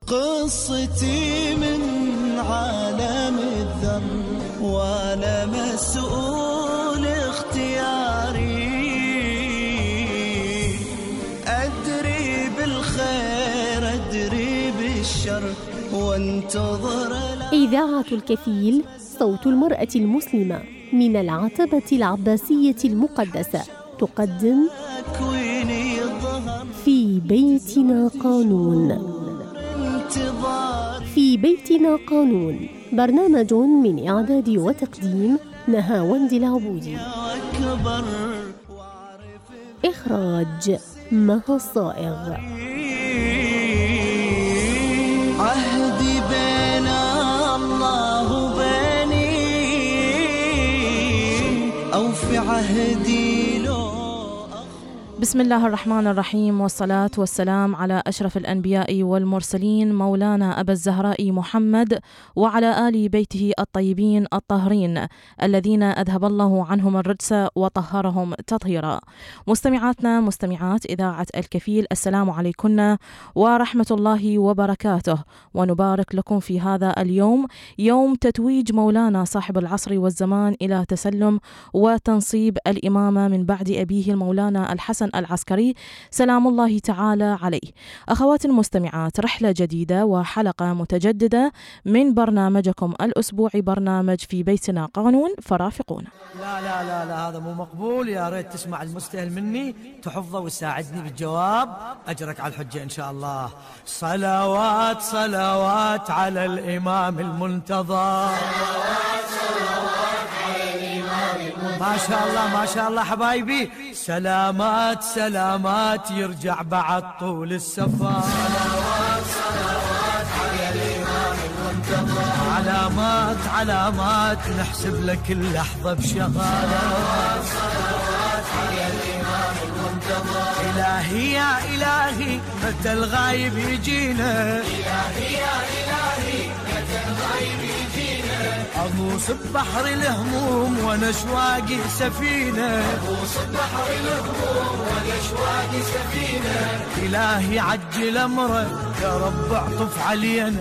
قصتي من عالم الذر وأنا مسؤول اختياري، أدري بالخير أدري بالشر وانتظر. إذاعة الكفيل، صوت المرأة المسلمة من العتبة العباسية المقدسة، تقدم في بيتنا قانون. في بيتنا قانون، برنامج من إعداد وتقديم نهاوند العبودي، إخراج مها الصائغ. عهدي بين الله وبيني أو في عهدي لو. بسم الله الرحمن الرحيم، والصلاة والسلام على أشرف الأنبياء والمرسلين، مولانا أبا الزهراء محمد وعلى آل بيته الطيبين الطاهرين الذين أذهب الله عنهم الرجس وطهرهم تطهيرا. مستمعاتنا مستمعات إذاعة الكفيل، السلام عليكم ورحمة الله وبركاته، ونبارك لكم في هذا اليوم، يوم تتويج مولانا صاحب العصر والزمان إلى تسلم وتنصيب الإمامة من بعد أبيه المولانا الحسن العسكري سلام الله تعالى عليه. أخوات المستمعات، رحلة جديدة وحلقة متجددة من برنامجكم الأسبوعي، برنامج في بيتنا قانون، فرافقونا. لا لا لا لا، هذا مو مقبول. يا ريت تسمع المستهل مني تحفظه وتساعدني بالجواب، أجرك على الحجة إن شاء الله. صلوات صلوات على الإمام المنتظر. ما شاء الله ما شاء الله حبايبي، سلامات سلامات يرجع بعد طول السفر. صلوات صلوات على الإمام المنتظر، علامات علامات نحسب لك اللحظة بشغالة. صلوات صلوات على الإمام المنتظر. إلهي يا إلهي متى الغايب يجينا، إلهي يا إلهي متى الغايب يجينا. أغوص ببحر الهموم وانا شواقي سفينة، أغوص ببحر الهموم وانا شواقي سفينة. إلهي عجل أمره يا رب اعطف علينا.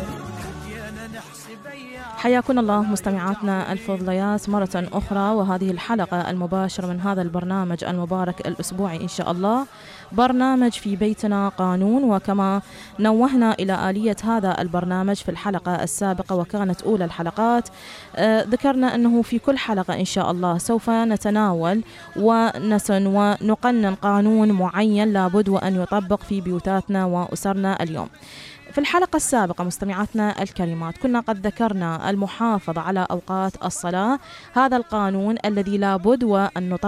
حياكم الله مستمعاتنا الفضليات مرة أخرى، وهذه الحلقة المباشرة من هذا البرنامج المبارك الأسبوعي إن شاء الله، برنامج في بيتنا قانون. وكما نوهنا إلى آلية هذا البرنامج في الحلقة السابقة وكانت أولى الحلقات، ذكرنا أنه في كل حلقة إن شاء الله سوف نتناول ونسن ونقنن قانون معين لابد وأن يطبق في بيوتاتنا وأسرنا اليوم. في الحلقة السابقة مستمعاتنا الكريمات كنا قد ذكرنا المحافظة على أوقات الصلاة، هذا القانون الذي لابد وأن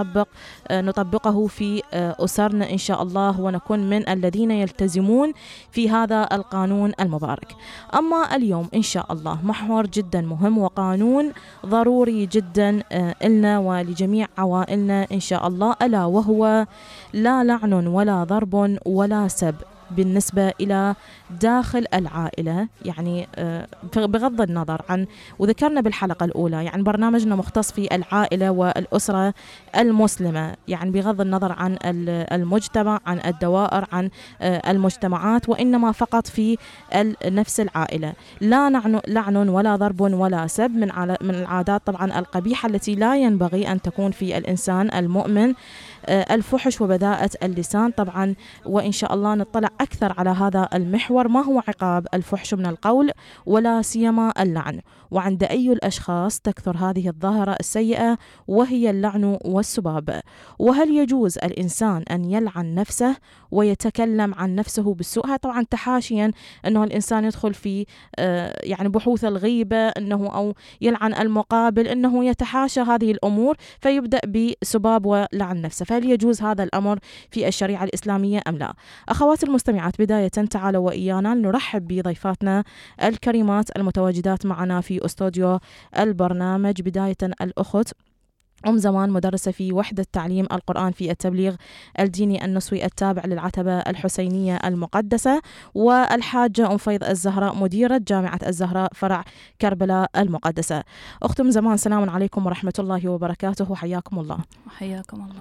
نطبقه في أسرنا إن شاء الله، ونكون من الذين يلتزمون في هذا القانون المبارك. أما اليوم إن شاء الله محور جدا مهم وقانون ضروري جدا لنا ولجميع عوائلنا إن شاء الله، ألا وهو لا لعن ولا ضرب ولا سب بالنسبة إلى داخل العائلة. يعني بغض النظر عن، وذكرنا بالحلقة الأولى يعني برنامجنا مختص في العائلة والأسرة المسلمة، يعني بغض النظر عن المجتمع، عن الدوائر، عن المجتمعات، وإنما فقط في نفس العائلة. لا لعن ولا ضرب ولا سب من العادات طبعا القبيحة التي لا ينبغي أن تكون في الإنسان المؤمن. الفحش وبذاءة اللسان طبعا، وإن شاء الله نطلع أكثر على هذا المحور، ما هو عقاب الفحش من القول ولا سيما اللعن، وعند أي الأشخاص تكثر هذه الظاهرة السيئة وهي اللعن والسباب. وهل يجوز الإنسان أن يلعن نفسه ويتكلم عن نفسه بالسوء؟ طبعا تحاشيا أنه الإنسان يدخل في يعني بحوث الغيبة أنه أو يلعن المقابل، أنه يتحاشى هذه الأمور فيبدأ بسباب ولعن نفسه. فهل يجوز هذا الأمر في الشريعة الإسلامية أم لا؟ أخوات المستمعات، بداية تعالوا وإيانا نرحب بضيفاتنا الكريمات المتواجدات معنا في استوديو البرنامج. بداية الأخت أم زمان، مدرسة في وحدة تعليم القرآن في التبليغ الديني النسوي التابع للعتبة الحسينية المقدسة، والحاجة أم فيض الزهراء، مديرة جامعة الزهراء فرع كربلاء المقدسة. أخت أم زمان، سلام عليكم ورحمة الله وبركاته، وحياكم الله. وحياكم الله.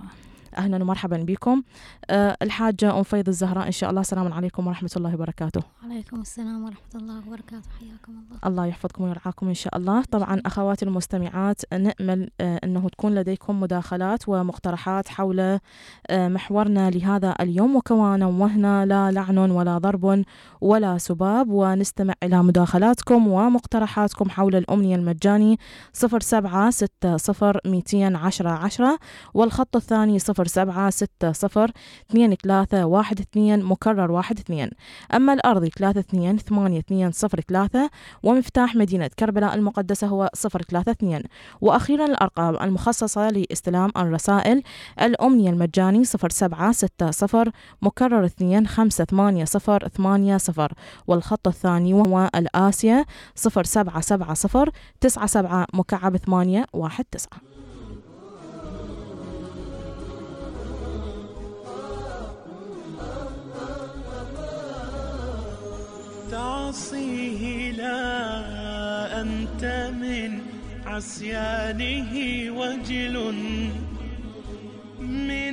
أهلا ومرحبا بكم. الحاجة أم فيض الزهراء إن شاء الله. السلام عليكم ورحمة الله وبركاته. وعليكم السلام ورحمة الله وبركاته. حياكم الله. الله يحفظكم ويرعاكم إن شاء الله. طبعا أخواتي المستمعات، نأمل أنه تكون لديكم مداخلات ومقترحات حول محورنا لهذا اليوم، وكما نوهنا لا لعن ولا ضرب ولا سباب، ونستمع إلى مداخلاتكم ومقترحاتكم حول الأمنية المجاني 0760210210، والخط الثاني 07602312 مكرر 12. أما الأرضي 328203، ومفتاح مدينة كربلاء المقدسة هو 032. وأخيرا الأرقام المخصصة لاستلام الرسائل: الأمنية المجاني 0760 مكرر 258080، والخط الثاني وهو الآسيا 077097 مكعب 819. تعصيه لا أنت من عصيانه وجل، من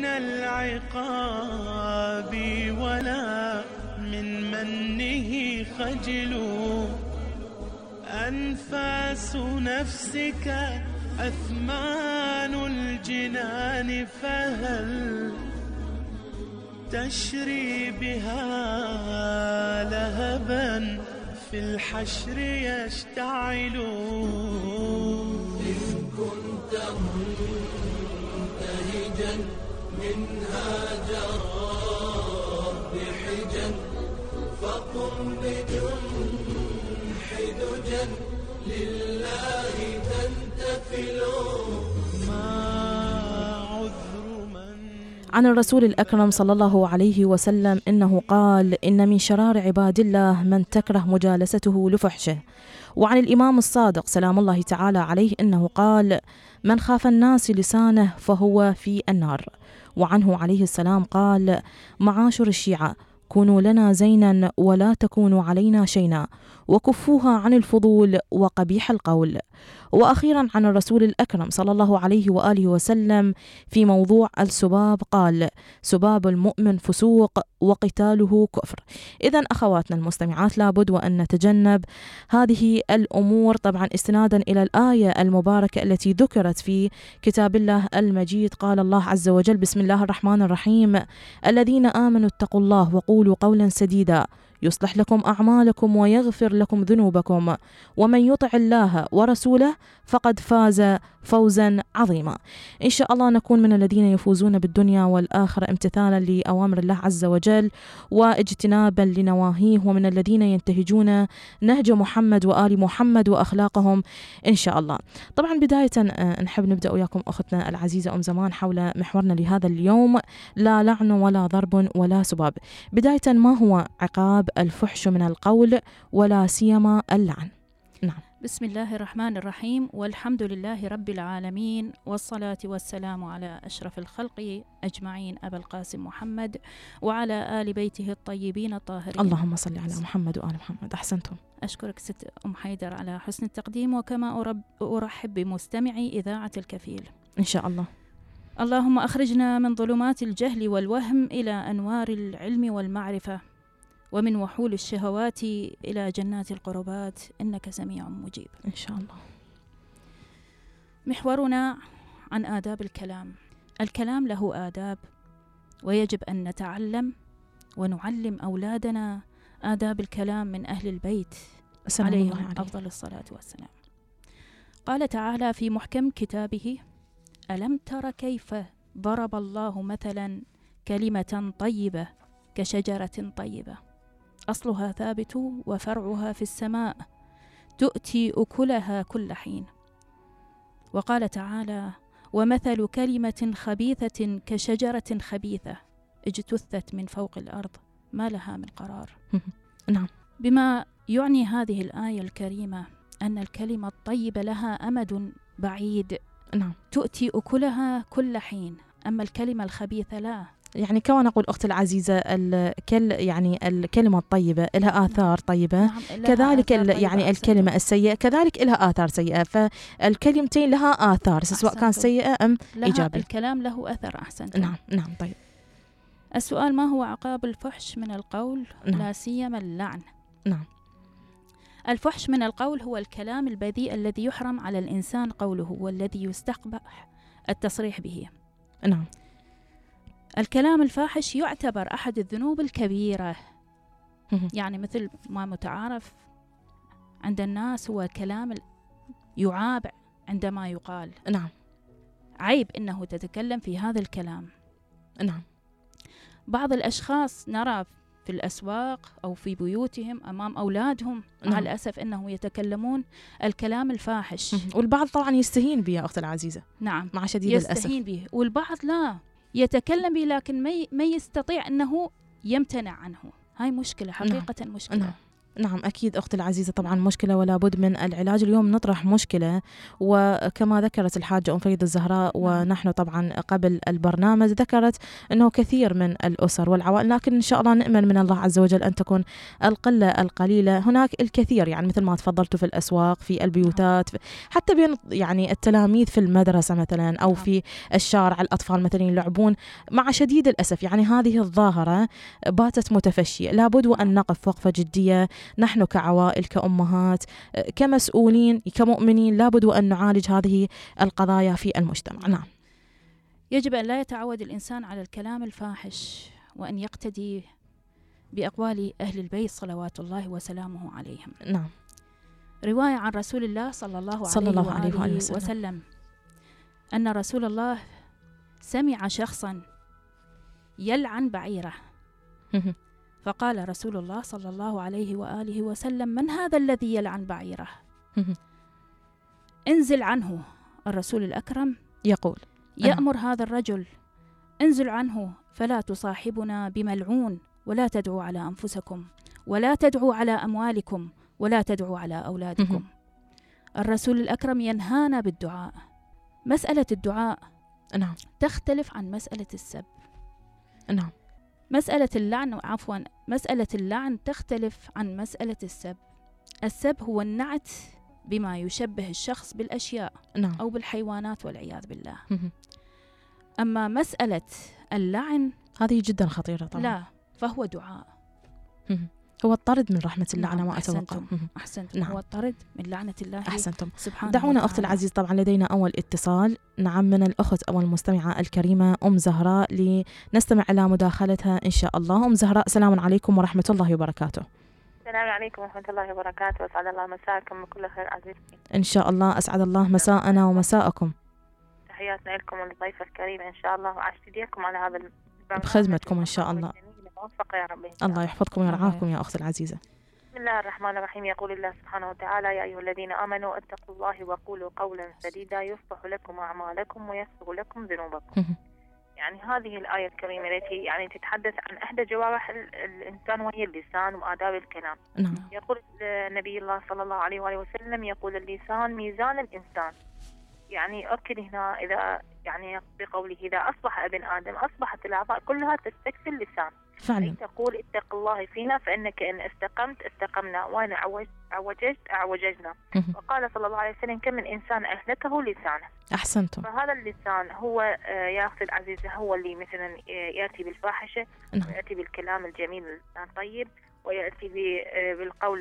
العقاب ولا من منه خجل. أنفاس نفسك أثمان الجنان، فهل تشري بها لهبا في الحشر يشتعل. إن كنت منتهجا منها جرى بحجا، فقم بجنح دجا لله تنتفل. ما عذر من عن الرسول الأكرم صلى الله عليه وسلم إنه قال: إن من شرار عباد الله من تكره مجالسته لفحشه. وعن الإمام الصادق سلام الله تعالى عليه إنه قال: من خاف الناس لسانه فهو في النار. وعنه عليه السلام قال: معاشر الشيعة، كونوا لنا زينا ولا تكونوا علينا شينا، وكفوها عن الفضول وقبيح القول. وأخيرا عن الرسول الأكرم صلى الله عليه وآله وسلم في موضوع السباب قال: سباب المؤمن فسوق وقتاله كفر. إذن أخواتنا المستمعات، لابد وأن نتجنب هذه الأمور، طبعا استنادا إلى الآية المباركة التي ذكرت في كتاب الله المجيد. قال الله عز وجل: بسم الله الرحمن الرحيم: الذين آمنوا اتقوا الله وقولوا قولا سديدا يصلح لكم أعمالكم ويغفر لكم ذنوبكم، ومن يطع الله ورسوله فقد فاز فوزا عظيما. إن شاء الله نكون من الذين يفوزون بالدنيا والآخرة امتثالا لأوامر الله عز وجل واجتنابا لنواهيه، ومن الذين ينتهجون نهج محمد وآل محمد وأخلاقهم إن شاء الله. طبعا بداية نحب نبدأ وياكم أختنا العزيزة أم زمان حول محورنا لهذا اليوم: لا لعن ولا ضرب ولا سباب. بداية، ما هو عقاب الفحش من القول ولا سيما اللعن؟ نعم. بسم الله الرحمن الرحيم، والحمد لله رب العالمين، والصلاة والسلام على أشرف الخلق أجمعين أبا القاسم محمد وعلى آل بيته الطيبين الطاهرين. اللهم صل على محمد وآل محمد. أحسنتم. أشكرك ست أم حيدر على حسن التقديم، وكما أرحب بمستمعي إذاعة الكفيل إن شاء الله. اللهم أخرجنا من ظلمات الجهل والوهم إلى أنوار العلم والمعرفة، ومن وحول الشهوات إلى جنات القربات، إنك سميع مجيب إن شاء الله. محورنا عن آداب الكلام. الكلام له آداب، ويجب أن نتعلم ونعلم أولادنا آداب الكلام من أهل البيت عليهم أفضل الصلاة والسلام. قال تعالى في محكم كتابه: ألم تر كيف ضرب الله مثلا كلمة طيبة كشجرة طيبة أصلها ثابت وفرعها في السماء تؤتي أكلها كل حين. وقال تعالى: ومثل كلمة خبيثة كشجرة خبيثة اجتثت من فوق الأرض ما لها من قرار. نعم. بما يعني هذه الآية الكريمة أن الكلمة الطيبة لها أمد بعيد، نعم، تؤتي أكلها كل حين، أما الكلمة الخبيثة لا يعني كما نقول أختي العزيزة يعني الكلمة الطيبة لها آثار طيبة. نعم. كذلك آثار يعني طيبة. الكلمة السيئة كذلك لها آثار سيئة، فالكلمتين لها آثار سواء كان سيئة أم إيجابية. الكلام له أثر. أحسنت. نعم. طيب السؤال: ما هو عقاب الفحش من القول؟ نعم. لا سيما اللعن. نعم. الفحش من القول هو الكلام البذيء الذي يحرم على الإنسان قوله والذي يستقبح التصريح به. نعم. الكلام الفاحش يعتبر أحد الذنوب الكبيرة. يعني مثل ما متعارف عند الناس هو كلام يعاب عندما يقال. نعم. عيب إنه تتكلم في هذا الكلام. نعم. بعض الأشخاص نرى في الأسواق أو في بيوتهم أمام أولادهم مع الأسف أنه يتكلمون الكلام الفاحش، والبعض طبعا يستهين به يا أختي العزيزة. نعم. مع شديد الأسف يستهين به، والبعض لا يتكلم به لكن ما يستطيع أنه يمتنع عنه. هاي مشكلة حقيقة. مشكلة. نعم أكيد أختي العزيزة، طبعا مشكلة ولا بد من العلاج. اليوم نطرح مشكلة، وكما ذكرت الحاجة أم فريدة الزهراء ونحن طبعا قبل البرنامج ذكرت أنه كثير من الأسر والعوائل، لكن إن شاء الله نأمل من الله عز وجل أن تكون القلة القليلة. هناك الكثير يعني مثل ما تفضلتوا في الأسواق، في البيوتات، حتى بين يعني التلاميذ في المدرسة مثلا أو في الشارع الأطفال مثلا يلعبون. مع شديد الأسف يعني هذه الظاهرة باتت متفشية. لابد وأن نقف وقفة جدية نحن كعوائل، كأمهات، كمسؤولين، كمؤمنين، لابد وأن نعالج هذه القضايا في المجتمع. نعم. يجب أن لا يتعود الإنسان على الكلام الفاحش، وأن يقتدي بأقوال أهل البيت صلوات الله وسلامه عليهم. نعم. رواية عن رسول الله صلى الله عليه وسلم أن رسول الله سمع شخصا يلعن بعيره، فقال رسول الله صلى الله عليه وآله وسلم: من هذا الذي يلعن بعيره؟ انزل عنه. الرسول الأكرم يقول يأمر هذا الرجل: انزل عنه فلا تصاحبنا بملعون، ولا تدعوا على أنفسكم، ولا تدعوا على أموالكم، ولا تدعوا على أولادكم. الرسول الأكرم ينهانا بالدعاء. مسألة الدعاء نعم تختلف عن مسألة السب. نعم. مسألة اللعن تختلف عن مسألة السب. السب هو النعت بما يشبه الشخص بالأشياء أو بالحيوانات والعياذ بالله. أما مسألة اللعن هذه جدا خطيرة طبعا. لا، فهو دعاء. هو الطرد من رحمة الله على ما أتوقع. أحسنتم. هو الطرد من لعنة الله. أحسنتم. سبحانه دعونا أختي العزيز، طبعا لدينا أول اتصال. نعم، من الأخت أو المستمعة الكريمة أم زهراء، لنستمع إلى مداخلتها إن شاء الله. أم زهراء، السلام عليكم ورحمة الله وبركاته. السلام عليكم ورحمة الله وبركاته، وأسعد الله مساءكم بكل خير عزيزتي. إن شاء الله أسعد الله مساءنا ومساءكم. تحياتنا لكم والضيفة الكريمة إن شاء الله، وعشت ايديكم على هذا البرنامج بخدمتكم إن شاء الله. موفقة يا رب. الله يحفظكم ويرعاكم يا أختي العزيزة. بسم الله الرحمن الرحيم. يقول الله سبحانه وتعالى: يا أيها الذين آمنوا اتقوا الله وقولوا قولا سديدا يصلح لكم أعمالكم ويغفر لكم ذنوبكم. يعني هذه الآية الكريمة التي يعني تتحدث عن إحدى جوارح الإنسان وهي اللسان وآداب الكلام. يقول نبي الله صلى الله عليه وآله وسلم: يقول اللسان ميزان الإنسان. يعني أكد هنا إذا يعني بقوله إذا أصبح ابن آدم أصبحت الأعضاء كلها تستكفي اللسان. فعلا. تقول اتق الله فينا فإنك إن استقمت استقمنا، وإن عوججت أعوججنا. وقال صلى الله عليه وسلم: كم من إنسان أهلكه لسانه. أحسنتم. فهذا اللسان هو يا أختي العزيزة هو اللي مثلا يأتي بالفاحشة، ويأتي بالكلام الجميل الطيب، ويأتي بالقول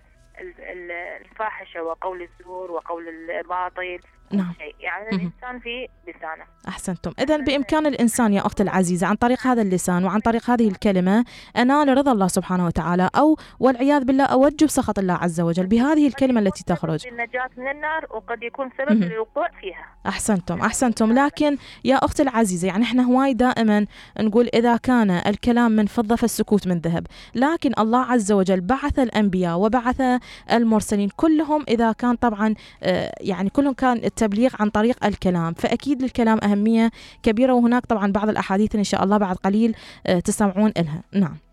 الفاحشة وقول الزور وقول الباطل. نعم. يعني الإنسان في لسانه. أحسنتم. إذن بإمكان الإنسان يا أختي العزيزة عن طريق هذا اللسان وعن طريق هذه الكلمة أنال رضا الله سبحانه وتعالى، أو والعياذ بالله أوجب سخط الله عز وجل بهذه الكلمة التي تخرج. النجاة من النار، وقد يكون سبب للوقوع فيها. أحسنتم. لكن يا أختي العزيزة يعني إحنا هواي دائما نقول إذا كان الكلام من فضة فالسكوت من ذهب، لكن الله عز وجل بعث الأنبياء وبعث المرسلين كلهم، إذا كان طبعا يعني كلهم كان التبليغ عن طريق الكلام، فأكيد الكلام أهمية كبيرة. وهناك طبعا بعض الأحاديث إن شاء الله بعد قليل تسمعون إلها. نعم.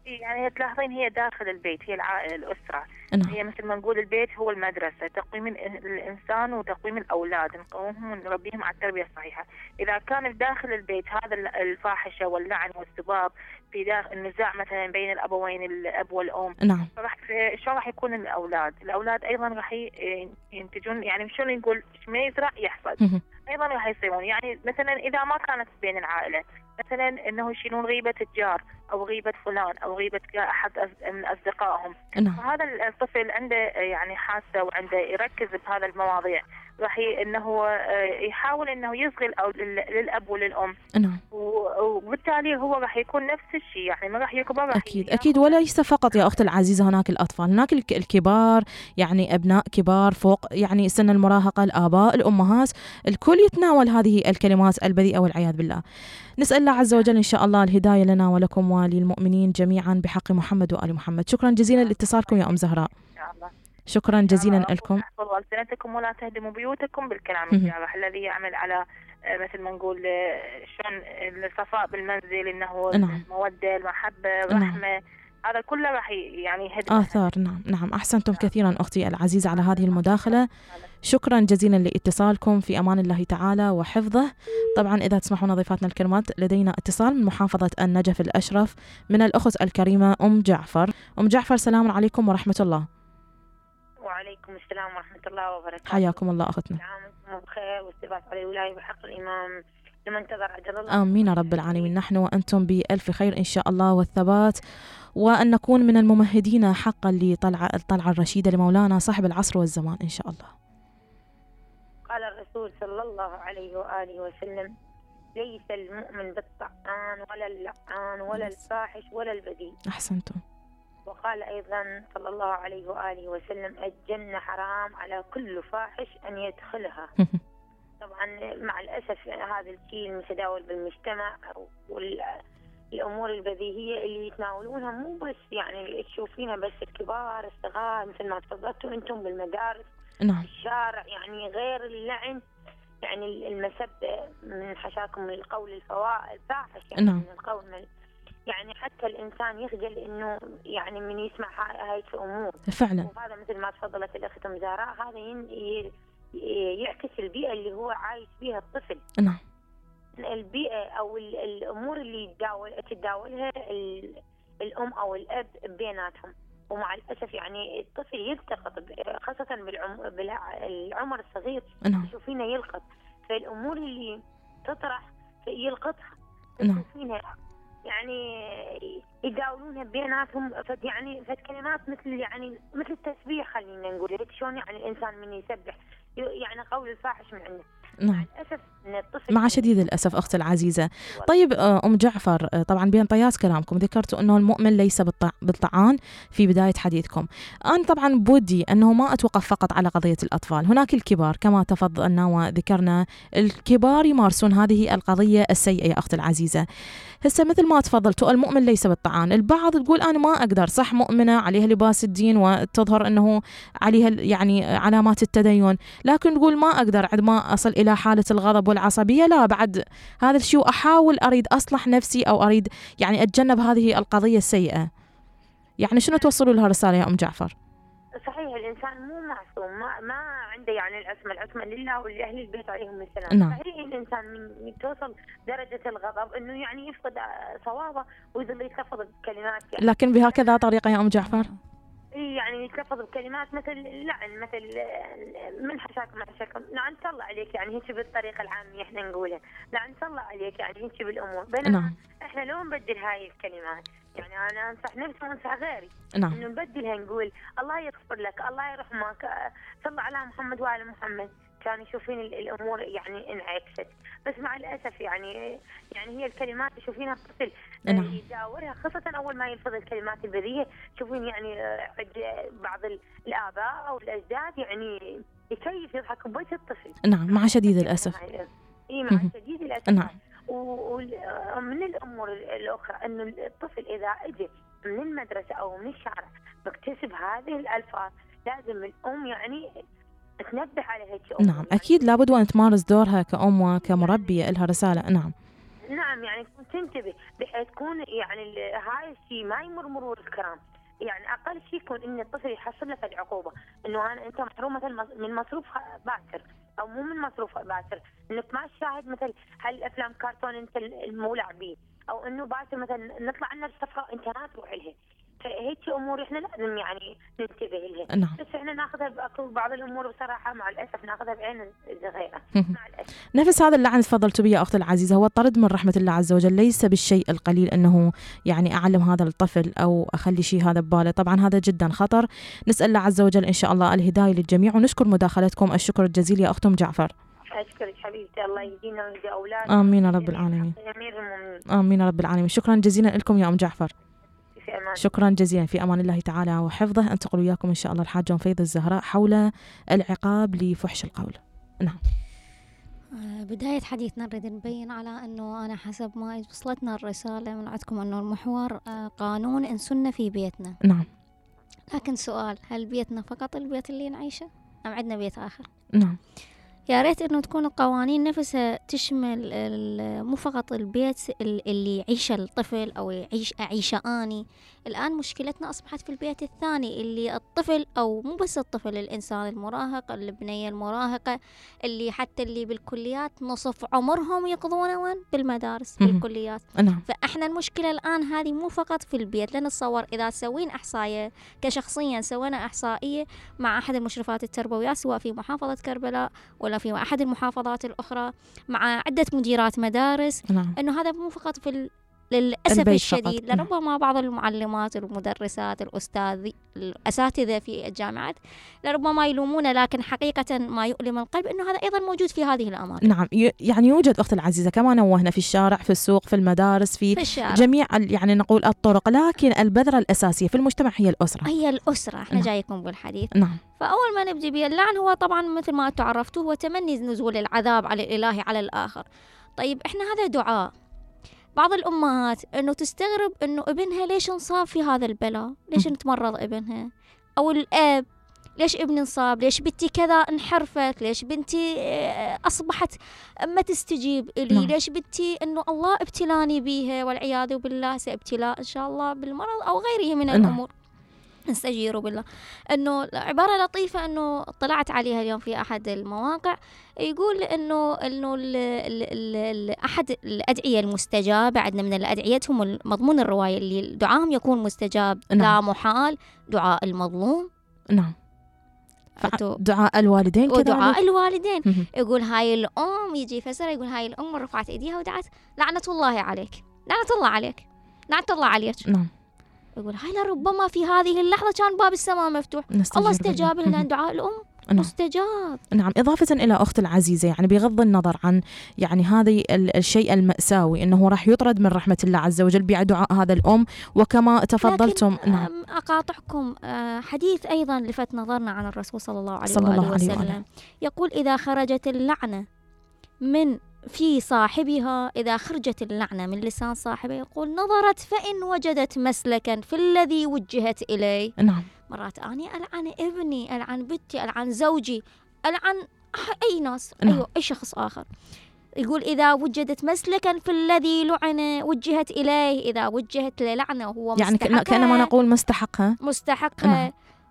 يعني تلاحظين هي داخل البيت، هي العائلة الأسرة. نعم. هي مثل ما نقول البيت هو المدرسة، تقويم الإنسان وتقويم الأولاد، نقومهم ونربيهم على التربية الصحيحة. إذا كان داخل البيت هذا الفاحشة واللعن والسباب في داخل النزاع مثلا بين الأبوين، الأب والأم، نعم. شو راح يكون الأولاد أيضا راح ينتجون، يعني شو نقول ما يزرع يحصد، أيضا راح يصيرون. يعني مثلا إذا ما كانت بين العائلة مثلا انه يشيلون غيبة الجار او غيبة فلان او غيبة احد من اصدقائهم، فهذا الطفل عنده يعني حاسة وعنده يركز بهذا المواضيع، راح انه يحاول انه يصغي للاب وللام. وبالتالي هو راح يكون نفس الشيء، يعني ما راح يكبر. اكيد وليس فقط يا اختي العزيزة هناك الاطفال، هناك الكبار، يعني ابناء كبار فوق يعني سن المراهقة، الاباء، الامهات، الكل يتناول هذه الكلمات البذيئة والعياذ بالله. نسأل الله عز وجل إن شاء الله الهداية لنا ولكم وللمؤمنين جميعا بحق محمد وآل محمد. شكرا جزيلا لاتصالكم يا أم زهراء. شكرا جزيلا لكم. احفظوا ألسنتكم ولا تهدموا بيوتكم بالكلام الجارح الذي يعمل على مثل ما نقول شلون الصفاء بالمنزل، انه المودة، المحبة، الرحمة، هذا كله راح يعني يهدم آثار. نعم أحسنتم كثيرا أختي العزيزة على هذه المداخلة. شكرا جزيلا لاتصالكم، في أمان الله تعالى وحفظه. طبعا إذا تسمحون ضيفاتنا الكريمات، لدينا اتصال من محافظة النجف الأشرف من الأخت الكريمة أم جعفر. أم جعفر، سلام عليكم ورحمة الله. وعليكم السلام ورحمة الله وبركاته. حياكم الله أختنا. عامكم بخير والثبات على الولاية بحق الإمام لمنتظر أجل الله. آمين رب العالمين، نحن وأنتم بألف خير إن شاء الله، والثبات، وأن نكون من الممهدين حقا للطلعة الرشيدة لمولانا صاحب العصر والزمان إن شاء الله. قال الرسول صلى الله عليه وآله وسلم: ليس المؤمن بالطعان ولا اللعان ولا الفاحش ولا البذيء. أحسنتم. وقال أيضا صلى الله عليه وآله وسلم: الجنة حرام على كل فاحش أن يدخلها. طبعا مع الأسف هذا الشيء المتداول بالمجتمع والأمور البديهية اللي يتناولونها مو بس يعني تشوفينها بس الكبار الصغار مثل ما تفضلتوا أنتم بالمدارس، الشارع، يعني غير اللعن، يعني المسبة من حشاكم القول الفاحش، يعني من القول يعني حتى الإنسان يخجل إنه يعني من يسمع هاي الأمور فعلا. وهذا مثل ما تفضلت الأخت أم زهراء، هذا يعكس البيئة اللي هو عايش فيها الطفل. البيئة أو الأمور اللي تتداولها الأم أو الأب بيناتهم. ومع الأسف يعني الطفل يلتقط خاصة بالعمر الصغير، تشوفينه يلقط، فالأمور اللي تطرح يلقطها، تشوفينها يعني يداولونها بيناتهم، يعني كلمات مثل التسبيح، خلينا نقول هيك شلون يعني الإنسان من يسبح يعني قول الفاحش من عنده. مع الأسف إن الطفل، مع شديد الأسف أختي العزيزة. طيب أم جعفر، طبعا بين طيات كلامكم ذكرتوا أنه المؤمن ليس بالطعان في بداية حديثكم. أنا طبعا بودي أنه ما أتوقف فقط على قضية الأطفال، هناك الكبار كما تفضلنا وذكرنا، الكبار يمارسون هذه القضية السيئة يا أختي العزيزة. هسه مثل ما تفضلتوا المؤمن ليس بالطعان، البعض تقول أنا ما أقدر، صح مؤمنة عليها لباس الدين وتظهر أنه عليها يعني علامات التدين، لكن تقول ما أقدر عندما أصل إلى حالة الغضب والعصبية، لا بعد هذا الشيء، وأحاول أريد أصلح نفسي أو أريد يعني أتجنب هذه القضية السيئة. يعني شنو توصلوا لها رسالة يا أم جعفر؟ صحيح الإنسان مو معصوم، ما عنده يعني العصمة لله ولأهل البيت عليهم السلام. صحيح الإنسان من توصل درجة الغضب إنه يعني يفقد صوابه ويظل يتلفظ بكلمات يعني. لكن بهكذا طريقة يا أم جعفر؟ يعني يتلفظ بكلمات مثل لعن، مثل من حشاكم لعن الله عليك، يعني هيك بالطريقة العامية احنا نقولها، لعن الله عليك، يعني هيك بالأمور. بينما احنا لو نبدل هاي الكلمات، يعني أنا أنصح نفسي وأنصح غيري إنه نبدلها، نقول الله يغفر لك، الله يرحمك، صلى على محمد وعلى محمد، كان يشوفين الأمور يعني انعكست. بس مع الأسف يعني هي الكلمات تشوفينها الطفل يداورها، خاصة أول ما يلفظ الكلمات البذيئة، تشوفين يعني بعض الآباء أو الأجداد يعني يكيف يضحك بوجه الطفل. مع شديد الأسف. مع شديد الأسف. ومن الأمور الأخرى أنه الطفل إذا أجى من المدرسة أو من الشارع مكتسب هذه الألفاظ، لازم الأم يعني تنبه على هيك أمور. أكيد لابد وأن تمارس دورها كأم وكمربية، لها رسالة. نعم يعني تنتبه بحيث تكون يعني هاي الشيء ما يمر مرور الكرام. يعني اقل شيء يكون ان الطفل يحصل له فد عقوبه، انه انت محروم مثلا من مصروف باكر، او مو من مصروف باكر، انك ما تشاهد مثل هالافلام كرتون انت المولع به، او انه باكر مثلا نطلع عنا السفره انت ما تروح لها. فهيك امور احنا لازم يعني ننتبه لها. نعم. بس احنا ناخذها بعض الامور بصراحه مع الاسف ناخذها بعين الصغيره مع الاسف. نفس هذا اللعن تفضلت به يا اختي العزيزه هو الطرد من رحمه الله عز وجل، ليس بالشيء القليل انه يعني اعلم هذا الطفل او اخلي شيء هذا بباله، طبعا هذا جدا خطر. نسال الله عز وجل ان شاء الله الهدايه للجميع، ونشكر مداخلتكم الشكر الجزيل يا اخت ام جعفر. أشكرك حبيبتي، الله يهدينا ويهدي أولادنا. آمين يا رب العالمين. أمير المؤمنين. آمين يا رب العالمين. شكرا جزيلا لكم يا أم جعفر. في أمان. شكرا جزيلا، في أمان الله تعالى وحفظه. أنتقل وياكم إن شاء الله الحاجة أم فيض الزهراء حول العقاب لفحش القول. نعم. بداية حديثنا نريد نبين على أنه أنا حسب ما وصلتنا الرسالة من عندكم أنه المحور قانون إنسنا في بيتنا. نعم. لكن سؤال، هل بيتنا فقط البيت اللي نعيشه أم عندنا بيت آخر؟ نعم. يا ريت انه تكون القوانين نفسها تشمل مو فقط البيت اللي يعيشه الطفل او اعيشه اني. الان مشكلتنا اصبحت في البيت الثاني اللي الطفل، او مو بس الطفل، الانسان المراهق، البنيه المراهقه، اللي حتى اللي بالكليات نصف عمرهم يقضونه وين؟ بالمدارس بالكليات. نعم. فاحنا المشكله الان هذه مو فقط في البيت. لنتصور اذا سوين احصائيه كشخصيا، سوينا احصائيه مع احد المشرفات التربويات سواء في محافظه كربلاء ولا في أحد المحافظات الأخرى مع عدة مديرات مدارس. نعم. أنه هذا مو فقط في للأسف الشديد، نعم. لربما بعض المعلمات والمدرسات الأساتذة في الجامعات لربما يلومون، لكن حقيقة ما يؤلم القلب أنه هذا أيضا موجود في هذه الأماكن. نعم. يعني يوجد أختي العزيزة كما نوهنا في الشارع، في السوق، في المدارس، في الشارع. جميع يعني نقول الطرق، لكن البذرة الأساسية في المجتمع هي الأسرة. هي الأسرة. احنا نعم. جايكم بالحديث. نعم. فأول ما نبدي باللعن هو طبعا مثل ما تعرفتوا هو تمني نزول العذاب على الإلهي على الآخر. طيب احنا هذا دعاء. بعض الأمهات أنه تستغرب أنه ابنها ليش انصاب في هذا البلاء، ليش نتمرض ابنها، أو الأب ليش ابني انصاب، ليش بنتي كذا انحرفت، ليش بنتي أصبحت ما تستجيب إلي، ليش بنتي أنه الله ابتلاني بيها والعياذ بالله سابتلاء إن شاء الله بالمرض أو غيره من الأمور. نستجير بالله. أنه عبارة لطيفة أنه طلعت عليها اليوم في أحد المواقع، يقول أنه أحد الأدعية المستجابة عندنا من الأدعية هم مضمون الرواية اللي دعاهم يكون مستجاب. نعم. لا محال دعاء المظلوم. نعم. دعاء الوالدين كذلك. ودعاء الوالدين. يقول هاي الأم، يجي فسر يقول هاي الأم رفعت إيديها ودعت لعنة الله عليك، لعنة الله عليك، لعنة الله عليك. نعم. يقول هاي لربما في هذه اللحظة كان باب السماء مفتوح، الله استجاب لنا دعاء الأم. نعم. مستجاب. نعم. إضافة إلى أخت العزيزة، يعني بغض النظر عن يعني هذا الشيء المأساوي أنه راح يطرد من رحمة الله عز وجل بدعاء هذا الأم، وكما تفضلتم. نعم. أقاطعكم، حديث أيضا لفت نظرنا عن الرسول صلى الله عليه وسلم، يقول إذا خرجت اللعنة من في صاحبها، إذا خرجت اللعنة من لسان صاحبها يقول نظرت فإن وجدت مسلكا في الذي وجهت إليه. نعم. مرات أني ألعن ابني، ألعن بنتي، ألعن زوجي، ألعن أي ناس. نعم. أي شخص آخر. يقول إذا وجدت مسلكا في الذي لعن وجهت إليه، إذا وجهت للعنة وهو يعني كأنما نقول مستحقها. نعم.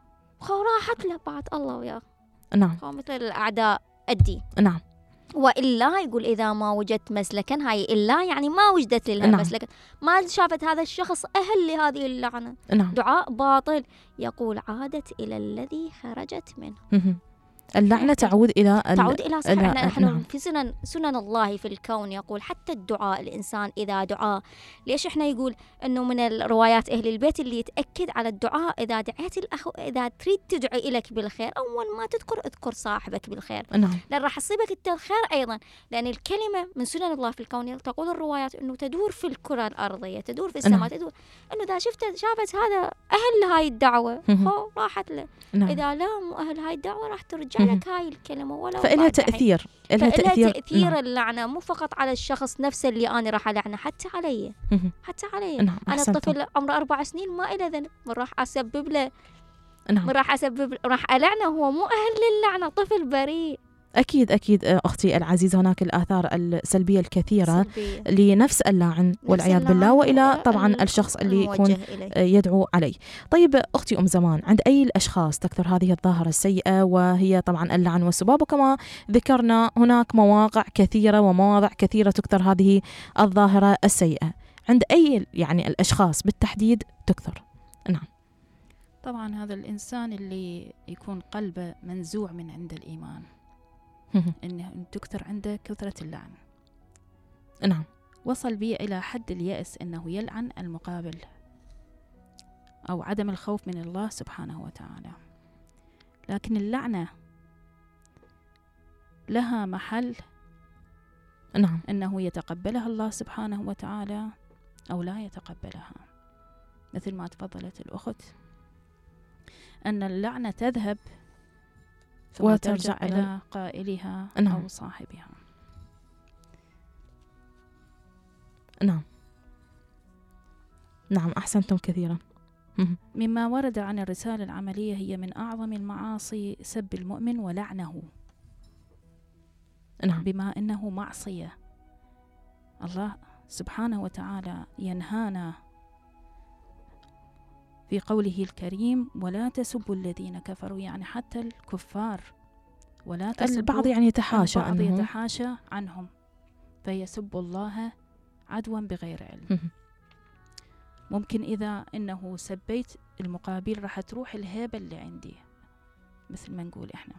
راحت له بعد الله وياه. نعم. مثل الأعداء الدين. نعم. وإلا يقول إذا ما وجدت مسلكا، هاي إلا يعني ما وجدت لها. نعم. مسلكا، ما شافت هذا الشخص أهل لهذه اللعنة. نعم. دعاء باطل. يقول عادت إلى الذي خرجت منه. اللعنة تعود إلى صاحب. نحن في سنن الله في الكون يقول حتى الدعاء، الإنسان إذا دعاء، ليش إحنا يقول إنه من الروايات أهل البيت اللي يتأكد على الدعاء، إذا دعيت إذا تريد تدعي لك بالخير أول ما اذكر صاحبك بالخير. نعم. لأن راح يصيبك أنت الخير أيضا، لأن الكلمة من سنن الله في الكون تقول الروايات إنه تدور في الكرة الأرضية، تدور في السماء. نعم. تدور إنه إذا شافت هذا أهل هاي الدعوة راحت له. نعم. إذا لا مو أهل هاي الدعوة راح ترجع لك هاي الكلمة ولا فإلها تأثير. تأثير. نعم. اللعنة مو فقط على الشخص نفسه اللي أنا راح ألعنه، حتى علي. حتى علي. نعم. أنا الطفل عمره 4 سنين ما إله ذنب، من راح أسبب له. نعم. راح ألعنه، هو مو أهل للعنة، طفل بريء. أكيد أختي العزيزة، هناك الآثار السلبية الكثيرة لنفس اللاعن والعياذ بالله، وإلى طبعا الشخص اللي يكون يدعو عليه. طيب أختي أم زمان، عند أي الأشخاص تكثر هذه الظاهرة السيئة وهي طبعا اللعن والسباب؟ وكما ذكرنا هناك مواقع كثيرة ومواضع كثيرة تكثر هذه الظاهرة السيئة، عند أي يعني الأشخاص بالتحديد تكثر؟ نعم. طبعا هذا الإنسان اللي يكون قلبه منزوع من عند الإيمان إنه تكثر عنده كثرة اللعن. نعم. وصل بي إلى حد اليأس إنه يلعن المقابل أو عدم الخوف من الله سبحانه وتعالى. لكن اللعنة لها محل، نعم، إنه يتقبلها الله سبحانه وتعالى أو لا يتقبلها. مثل ما تفضلت الأخت أن اللعنة تذهب وترجع إلى قائلها أو صاحبها. نعم أحسنتم كثيرا. مما ورد عن الرسالة العملية هي من أعظم المعاصي سب المؤمن ولعنه. بما أنه معصية، الله سبحانه وتعالى ينهانا في قوله الكريم: ولا تسبوا الذين كفروا، يعني حتى الكفار ولا تسبوا. البعض يعني يتحاشى، البعض يتحاشى عنهم فيسب الله عدوا بغير علم. ممكن إذا إنه سبيت المقابل راح تروح الهيبة اللي عندي، مثل ما نقول إحنا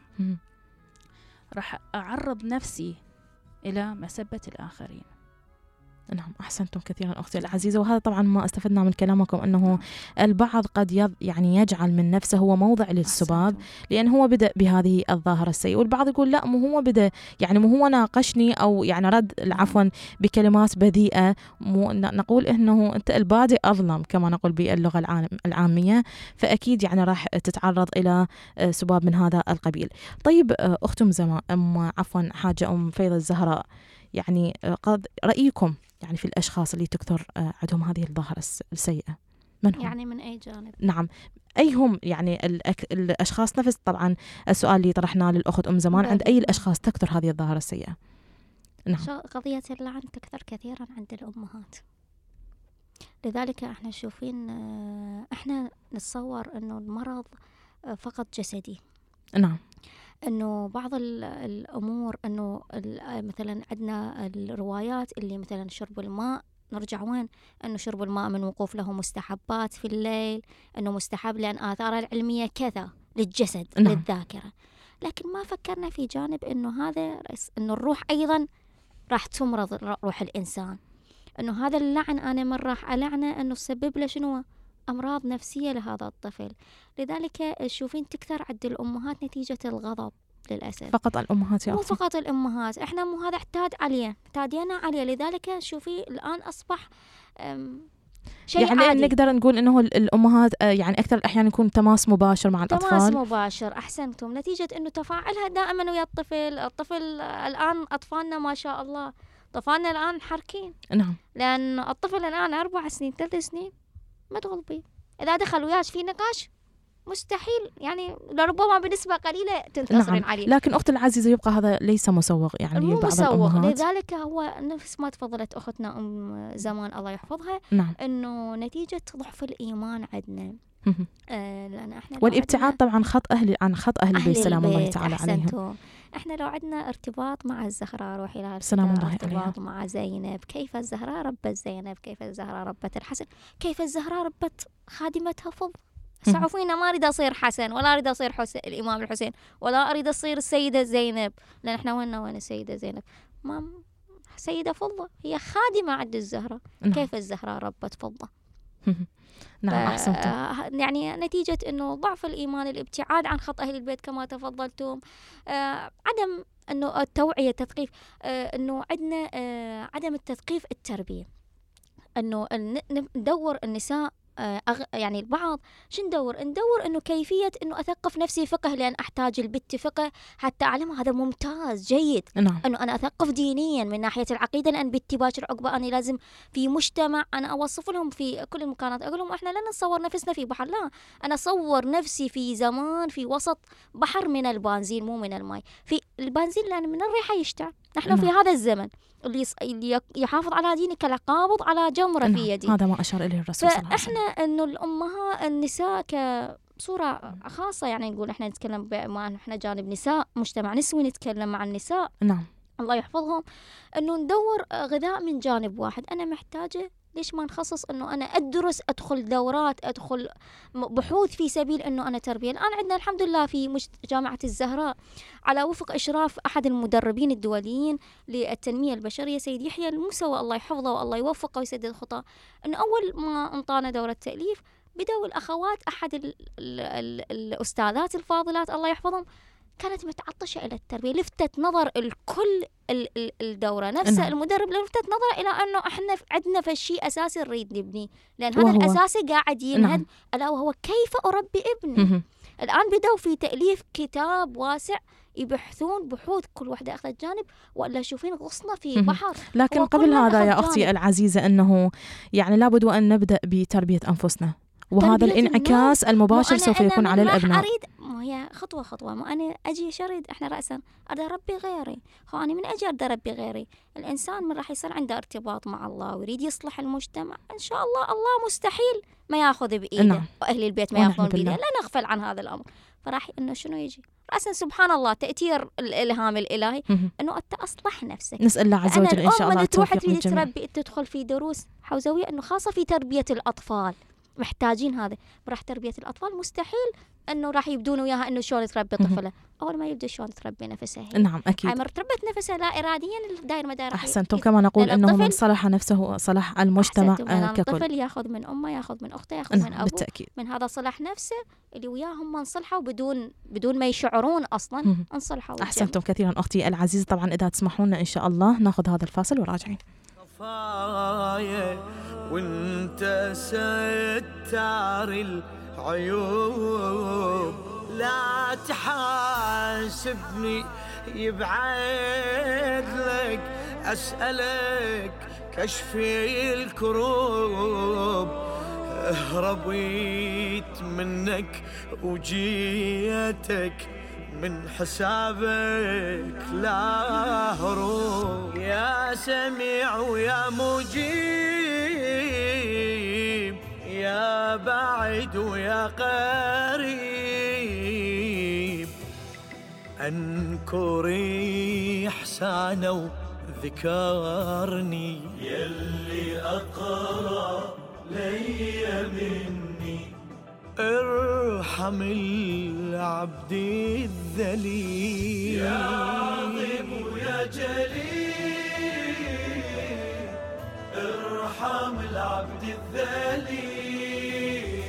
راح أعرض نفسي إلى مسبة الآخرين. نعم أحسنتم كثيرا أختي العزيزة. وهذا طبعا ما استفدنا من كلامكم أنه البعض قد يعني يجعل من نفسه هو موضع للسباب لأن هو بدأ بهذه الظاهرة السيئة، والبعض يقول لا مو هو بدأ، يعني مو هو ناقشني أو يعني رد عفوا بكلمات بذيئة، نقول إنه أنت البادئ أظلم كما نقول باللغة العامية، فأكيد يعني راح تتعرض إلى سباب من هذا القبيل. طيب أختم عفوا حاجة أم فيض الزهراء، يعني قد رأيكم يعني في الأشخاص اللي تكثر عندهم هذه الظاهرة السيئة، من هم؟ يعني من أي جانب؟ نعم أي هم يعني الأشخاص، نفس طبعا السؤال اللي طرحناه للأخت أم زمان، عند أي الأشخاص تكثر هذه الظاهرة السيئة؟ نعم. قضية اللعن تكثر كثيرا عند الأمهات، لذلك احنا شوفين احنا نتصور أنه المرض فقط جسدي. نعم. انه بعض الامور انه مثلا عندنا الروايات اللي مثلا شرب الماء، نرجع وين؟ انه شرب الماء من وقوف له مستحبات في الليل، انه مستحب لان اثاره العلميه كذا للجسد للذاكره، لكن ما فكرنا في جانب انه هذا انه الروح ايضا راح تمرض روح الانسان، انه هذا اللعن انا من راح العنه انه سبب له شنو؟ أمراض نفسية لهذا الطفل. لذلك تشوفين تكثر عند الأمهات نتيجة الغضب للأسف. فقط الأمهات يا أختي؟ مو فقط الأمهات، إحنا مو هذا اعتادينا عليه، لذلك شوفي الآن أصبح شيء يعني عادي. نقدر نقول إنه الأمهات يعني أكثر الأحيان يكون تماس مباشر مع الأطفال. تماس مباشر، أحسنتم، نتيجة إنه تفاعلها دائما ويا الطفل الآن أطفالنا ما شاء الله، أطفالنا الآن حركين. نعم. لأن الطفل الآن 4 سنين 3 سنين مدخل بيه، إذا دخل وياش في نقاش مستحيل، يعني لربما بنسبة قليلة تنتصرين نعم. عليه. لكن أخت العزيزة يبقى هذا ليس مسوغ يعني مو مسوغ، الأمهات. لذلك هو نفس ما تفضلت أختنا أم زمان الله يحفظها. نعم. إنه نتيجة ضعف الإيمان عندنا لأن إحنا والابتعاد طبعا عن خط أهل البيت سلام الله تعالى عليهم. إحنا لو عندنا ارتباط مع الزهراء، روحي لها سلام الله عليها، ارتباط مع زينب، كيف الزهراء ربت زينب، كيف الزهراء ربت الحسن، كيف الزهراء ربت خادمتها فضة. سعفينا ما أريد أصير حسن ولا أريد أصير الإمام الحسين ولا أريد أصير السيدة زينب، لأن إحنا وين السيدة زينب؟ ما سيدة فضة هي خادمة عند الزهراء. كيف الزهراء ربت فضة؟ نعم أحسنتم. يعني نتيجة أنه ضعف الإيمان، الابتعاد عن خط أهل البيت كما تفضلتم، عدم أنه التوعية التثقيف، أنه عندنا عدم التثقيف التربية، أنه ندور النساء يعني البعض شو ندور إنه كيفية إنه أثقف نفسي فقه، لأن أحتاج البت فقه حتى أعلم. هذا ممتاز جيد. نعم. إنه أنا أثقف دينيا من ناحية العقيدة، لأن بنتي باكر عقبة أنا لازم في مجتمع أنا أوصف لهم في كل المكانات. أقول لهم إحنا لا نصور نفسنا في بحر، لا، أنا أصور نفسي في زمان في وسط بحر من البنزين مو من الماء. في البنزين لأن من الريحة يشتعل. نحن في هذا الزمن اللي يحافظ على دينه كالقابض على جمرة في يده. هذا ما أشار إليه الرسول صلى الله عليه وسلم. فإحنا إنه الأمهات النساء كصورة خاصة، يعني نقول إحنا نتكلم مع إحنا جانب نساء، مجتمع نسوي، نتكلم مع النساء. نعم. الله يحفظهم. إنه ندور غذاء من جانب واحد. أنا محتاجة، ليش ما نخصص إنه أنا أدرس، أدخل دورات، أدخل بحوث في سبيل إنه أنا تربية. الآن عندنا الحمد لله في جامعة الزهراء على وفق إشراف أحد المدربين الدوليين للتنمية البشرية سيد يحيى الموسوى، الله يحفظه والله يوفقه ويسدد خطاه، إنه أول ما انطانا دورة تأليف بدأوا الأخوات، أحد الأستاذات الفاضلات الله يحفظهم كانت متعطشة إلى التربية، لفتت نظر الكل الدورة نفسها. المدرب لفتت نظر إلى أنه إحنا عندنا في الشيء أساسي نريد نبني، لأن هذا الأساسي قاعد ينهد. ألا وهو كيف أربي ابني. الآن بدأوا في تأليف كتاب واسع يبحثون بحوث، كل واحدة أخذت جانب، ولا شوفين غصنا في بحر. لكن قبل هذا يا أختي العزيزة أنه يعني لابد أن نبدأ بتربية أنفسنا، وهذا الانعكاس المباشر سوف يكون على الأبناء. أريد هي خطوة خطوة، ما أنا أجي شريد إحنا رأسا أريد أربي غيري. أنا من أجي أريد أربي غيري. الإنسان من راح يصير عنده ارتباط مع الله ويريد يصلح المجتمع، إن شاء الله مستحيل ما يأخذ بإيده. وأهل البيت ما يأخذون بإيده، لا نغفل عن هذا الأمر. فراح إنه شنو يجي رأسا سبحان الله تأثير الإلهام الإلهي إنه أنت أصلح نفسك. نسأل الله عز وجل إن شاء الله التوفيق للجميع. تربي تدخل في دروس حوزوية إنه خاصة في تربية الأطفال، محتاجين هذا. راح تربية الأطفال مستحيل أنه راح يبدون وياها أنه شلون تربي طفلة. أول ما يبدأ شلون تربي نفسها. نعم أكيد. عمر تربت نفسها لا إراديا الدائرة مدار. أحسنتم. كما نقول أنه من صلح نفسه صلح المجتمع ككل. الطفل يأخذ من أمه، يأخذ من أخته، يأخذ من أبوه. بالتأكيد. من هذا صلح نفسه اللي وياهم ما نصلحوا بدون ما يشعرون أصلا نصلحوا. أحسنتم كثيرا أختي العزيزة. طبعا إذا تسمحون لنا إن شاء الله ناخذ هذا الفاصل وراجعين. وانت ستار العيوب، لا تحاسبني يبعد لك، أسألك كشفي الكروب. هربيت منك وجيتك من حسابك لا هروب، يا سميع ويا مجيب، يا بعيد ويا قريب. أنكري إحسانه وذكرني، يلي أقرب لي مني، ارحم العبد الذليل، يا عظيم ويا جليل، ارحم العبد الذليل.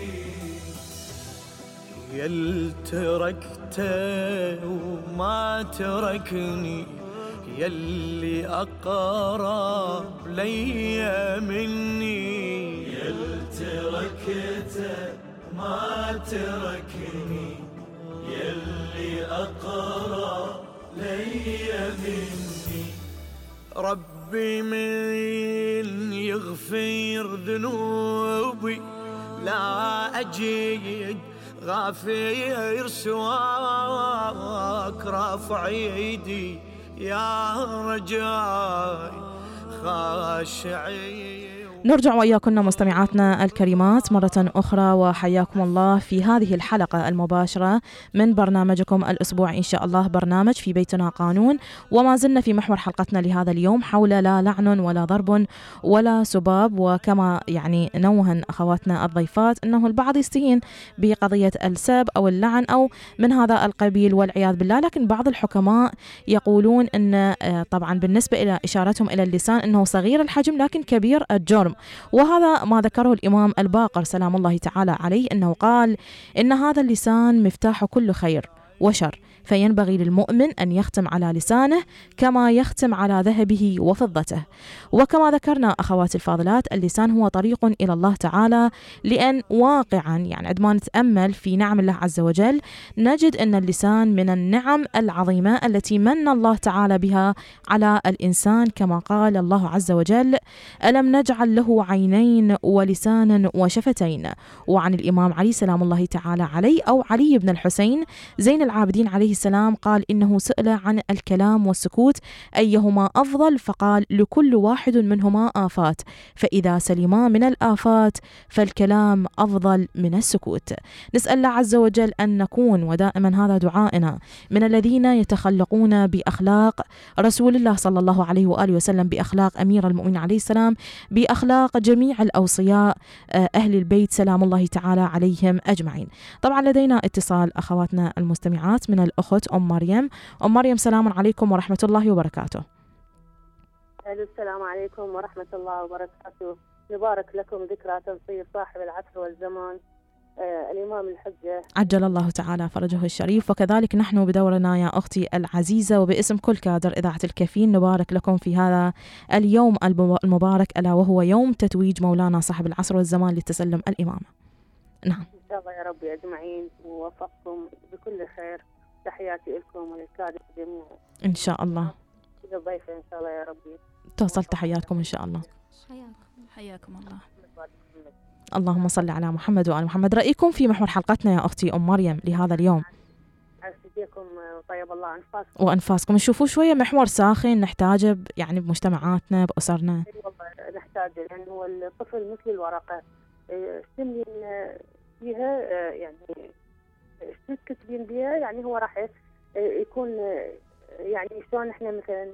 يل تركته وما تركني، يلي أقرب لي مني، يل تركته ما تركني، يلي أقرب لي مني. ربي من يغفر ذنوبي، لا أجيد غافير سواك، رافع ايدي يا رجاي خاشعي. نرجع وإياكن مستمعاتنا الكريمات مرة أخرى، وحياكم الله في هذه الحلقة المباشرة من برنامجكم الأسبوعي إن شاء الله، برنامج في بيتنا قانون. وما زلنا في محور حلقتنا لهذا اليوم حول لا لعن ولا ضرب ولا سباب. وكما يعني نوهن أخواتنا الضيفات أنه البعض يستهين بقضية السب أو اللعن أو من هذا القبيل والعياذ بالله، لكن بعض الحكماء يقولون أن طبعا بالنسبة إلى إشارتهم إلى اللسان أنه صغير الحجم لكن كبير الجرم. وهذا ما ذكره الإمام الباقر سلام الله تعالى عليه، أنه قال إن هذا اللسان مفتاح كل خير وشر، فينبغي للمؤمن أن يختم على لسانه كما يختم على ذهبه وفضته. وكما ذكرنا أخواتي الفاضلات، اللسان هو طريق إلى الله تعالى، لأن واقعا يعني عندما نتأمل في نعم الله عز وجل نجد أن اللسان من النعم العظيمة التي من الله تعالى بها على الإنسان، كما قال الله عز وجل: ألم نجعل له عينين ولسانا وشفتين. وعن الإمام علي سلام الله تعالى عليه أو علي بن الحسين زين العابدين عليه السلام قال إنه سئل عن الكلام والسكوت أيهما أفضل، فقال: لكل واحد منهما آفات، فإذا سلما من الآفات فالكلام أفضل من السكوت. نسأل الله عز وجل أن نكون، ودائما هذا دعائنا، من الذين يتخلقون بأخلاق رسول الله صلى الله عليه وآله وسلم، بأخلاق أمير المؤمنين عليه السلام، بأخلاق جميع الأوصياء أهل البيت سلام الله تعالى عليهم أجمعين. طبعا لدينا اتصال أخواتنا المستمعات من الأخت أم مريم. أم مريم سلام عليكم ورحمة الله وبركاته. السلام عليكم ورحمة الله وبركاته. يبارك لكم ذكرى تنصير صاحب العصر والزمان الإمام الحجة عجل الله تعالى فرجه الشريف. وكذلك نحن بدورنا يا أختي العزيزة وباسم كل كادر إذاعة الكافين نبارك لكم في هذا اليوم المبارك، ألا وهو يوم تتويج مولانا صاحب العصر والزمان لتسلم الإمامة. نعم إن شاء الله يا رب أجمعين ووفقكم بكل خير. تحياتي لكم وللكادر جميعا إن شاء الله. ضيفة إن شاء الله يا ربي. توصل تحياتكم إن شاء الله. حياكم الله. اللهم صل على محمد وآل محمد. رأيكم في محور حلقتنا يا أختي أم مريم لهذا اليوم؟ أسعدكم طيب الله أنفاسكم وأنفاسكم. نشوفوا شوية محور ساخن نحتاجه يعني بمجتمعاتنا بأسرنا. والله نحتاجه، لأن هو الطفل مثل الورقة، سن فيها يعني تكتبين بها، يعني هو راح يكون يعني شلون احنا مثلا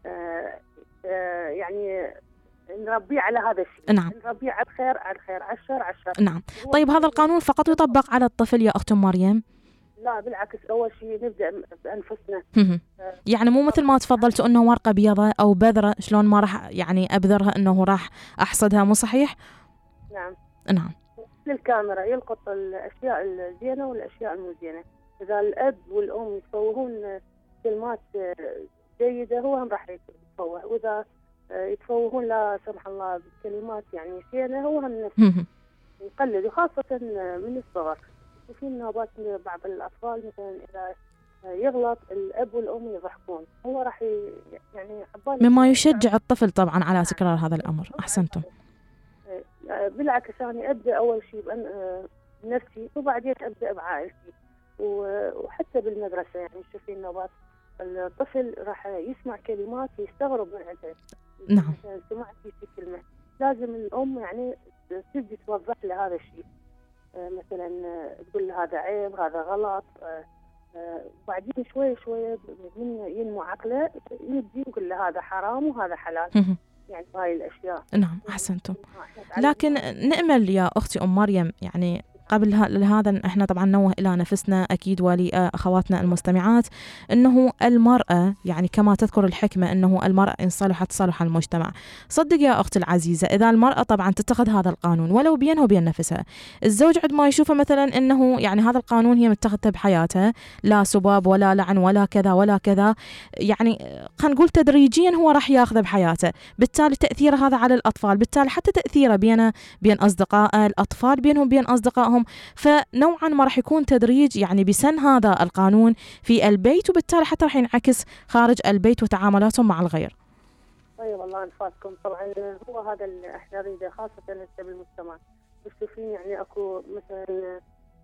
يعني نربيه على هذا الشيء. نعم. نربيه على الخير على الخير، على الشر على الشر. نعم. طيب هذا القانون فقط يطبق على الطفل يا أخت مريم؟ لا بالعكس، أول شيء نبدأ بأنفسنا. يعني مو مثل ما تفضلت أنه ورقة بيضة أو بذرة شلون ما راح يعني أبذرها أنه راح أحصدها، مو صحيح؟ نعم. نعم. للكاميرا يلقط الأشياء الزينة والأشياء المو زينة. إذا الأب والأم يتفوهون كلمات جيدة هو هم راح يتفوه، وإذا يتفوهون لا سمح الله بكلمات يعني زينة هو هم نفسه يقلد، وخاصة من الصغر. وفي نوبات بعض الأطفال مثلا إذا يغلط الأب والأم يضحكون، هو راح يعني مما يشجع الطفل طبعا على تكرار هذا الأمر. أحسنتم. بالعكس أنا أبدأ أول شيء بنفسي وبعدين أبدأ بعائلتي وحتى بالمدرسة. يعني شوفي النوبات الطفل راح يسمع كلمات يستغرب من عندها. نعم. مثلا سمعت في كلمة لازم الأم يعني تبدي توضح له هذا الشيء، مثلا تقول له هذا عيب هذا غلط، وبعدين شوية شوية من ينمو عقله يبدي يقول له هذا حرام وهذا حلال. يعني هاي الأشياء. نعم أحسنتم. لكن نأمل يا أختي أم مريم يعني قبل هذا احنا طبعا نوه الى نفسنا اكيد ولأخواتنا المستمعات انه المرأة يعني كما تذكر الحكمة انه المرأة ان صلحت صلح المجتمع. صدق يا اختي العزيزة اذا المرأة طبعا تتخذ هذا القانون ولو بينها وبين نفسها، الزوج عندما يشوفه مثلا انه يعني هذا القانون هي متخذته بحياتها، لا سباب ولا لعن ولا كذا ولا كذا، يعني خلينا نقول تدريجيا هو راح ياخذه بحياته، بالتالي تأثيره هذا على الأطفال، بالتالي حتى تأثيره بين أصدقاء الأطفال بينهم بين أصدقائهم، فنوعا ما راح يكون تدريج يعني بسن هذا القانون في البيت، وبالتالي حتى راح ينعكس خارج البيت وتعاملاتهم مع الغير. طيب الله أنفاسكم. طبعا هو هذا اللي احنا نريده خاصة بالمجتمع. تشوفين يعني اكو مثلا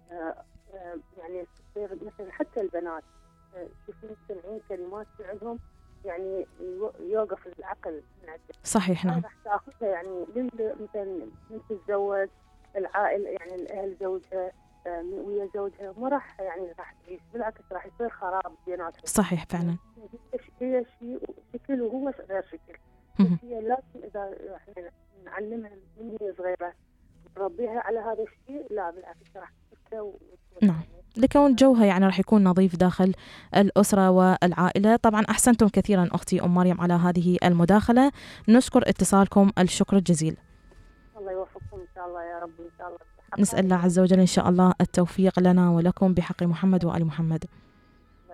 يعني مثلا حتى البنات تشوفين سمعين كلمات عندهم يعني يوقف العقل من عندهم. صحيح. نعم. راح تاخذها يعني مثلا من تتزوج العائلة يعني الأهل زوجها ويا زوجها ما راح يعني راح تعيش، بالعكس راح يصير خراب بيناتهم. صحيح فعلا. هي شيء شكل وهو غير شكل. هي لازم إذا احنا نعلمها من هي صغيرة نربيها على هذا الشيء، لا بالعكس راح تفكر. نعم. لكون جوها يعني راح يكون نظيف داخل الأسرة والعائلة. طبعا أحسنتم كثيرا أختي أم مريم على هذه المداخلة، نشكر اتصالكم الشكر الجزيل. الله يوفقكم إن شاء الله يا رب. إن شاء الله نسأل الله عز وجل إن شاء الله التوفيق لنا ولكم بحق محمد وآل محمد. الله يسلمك.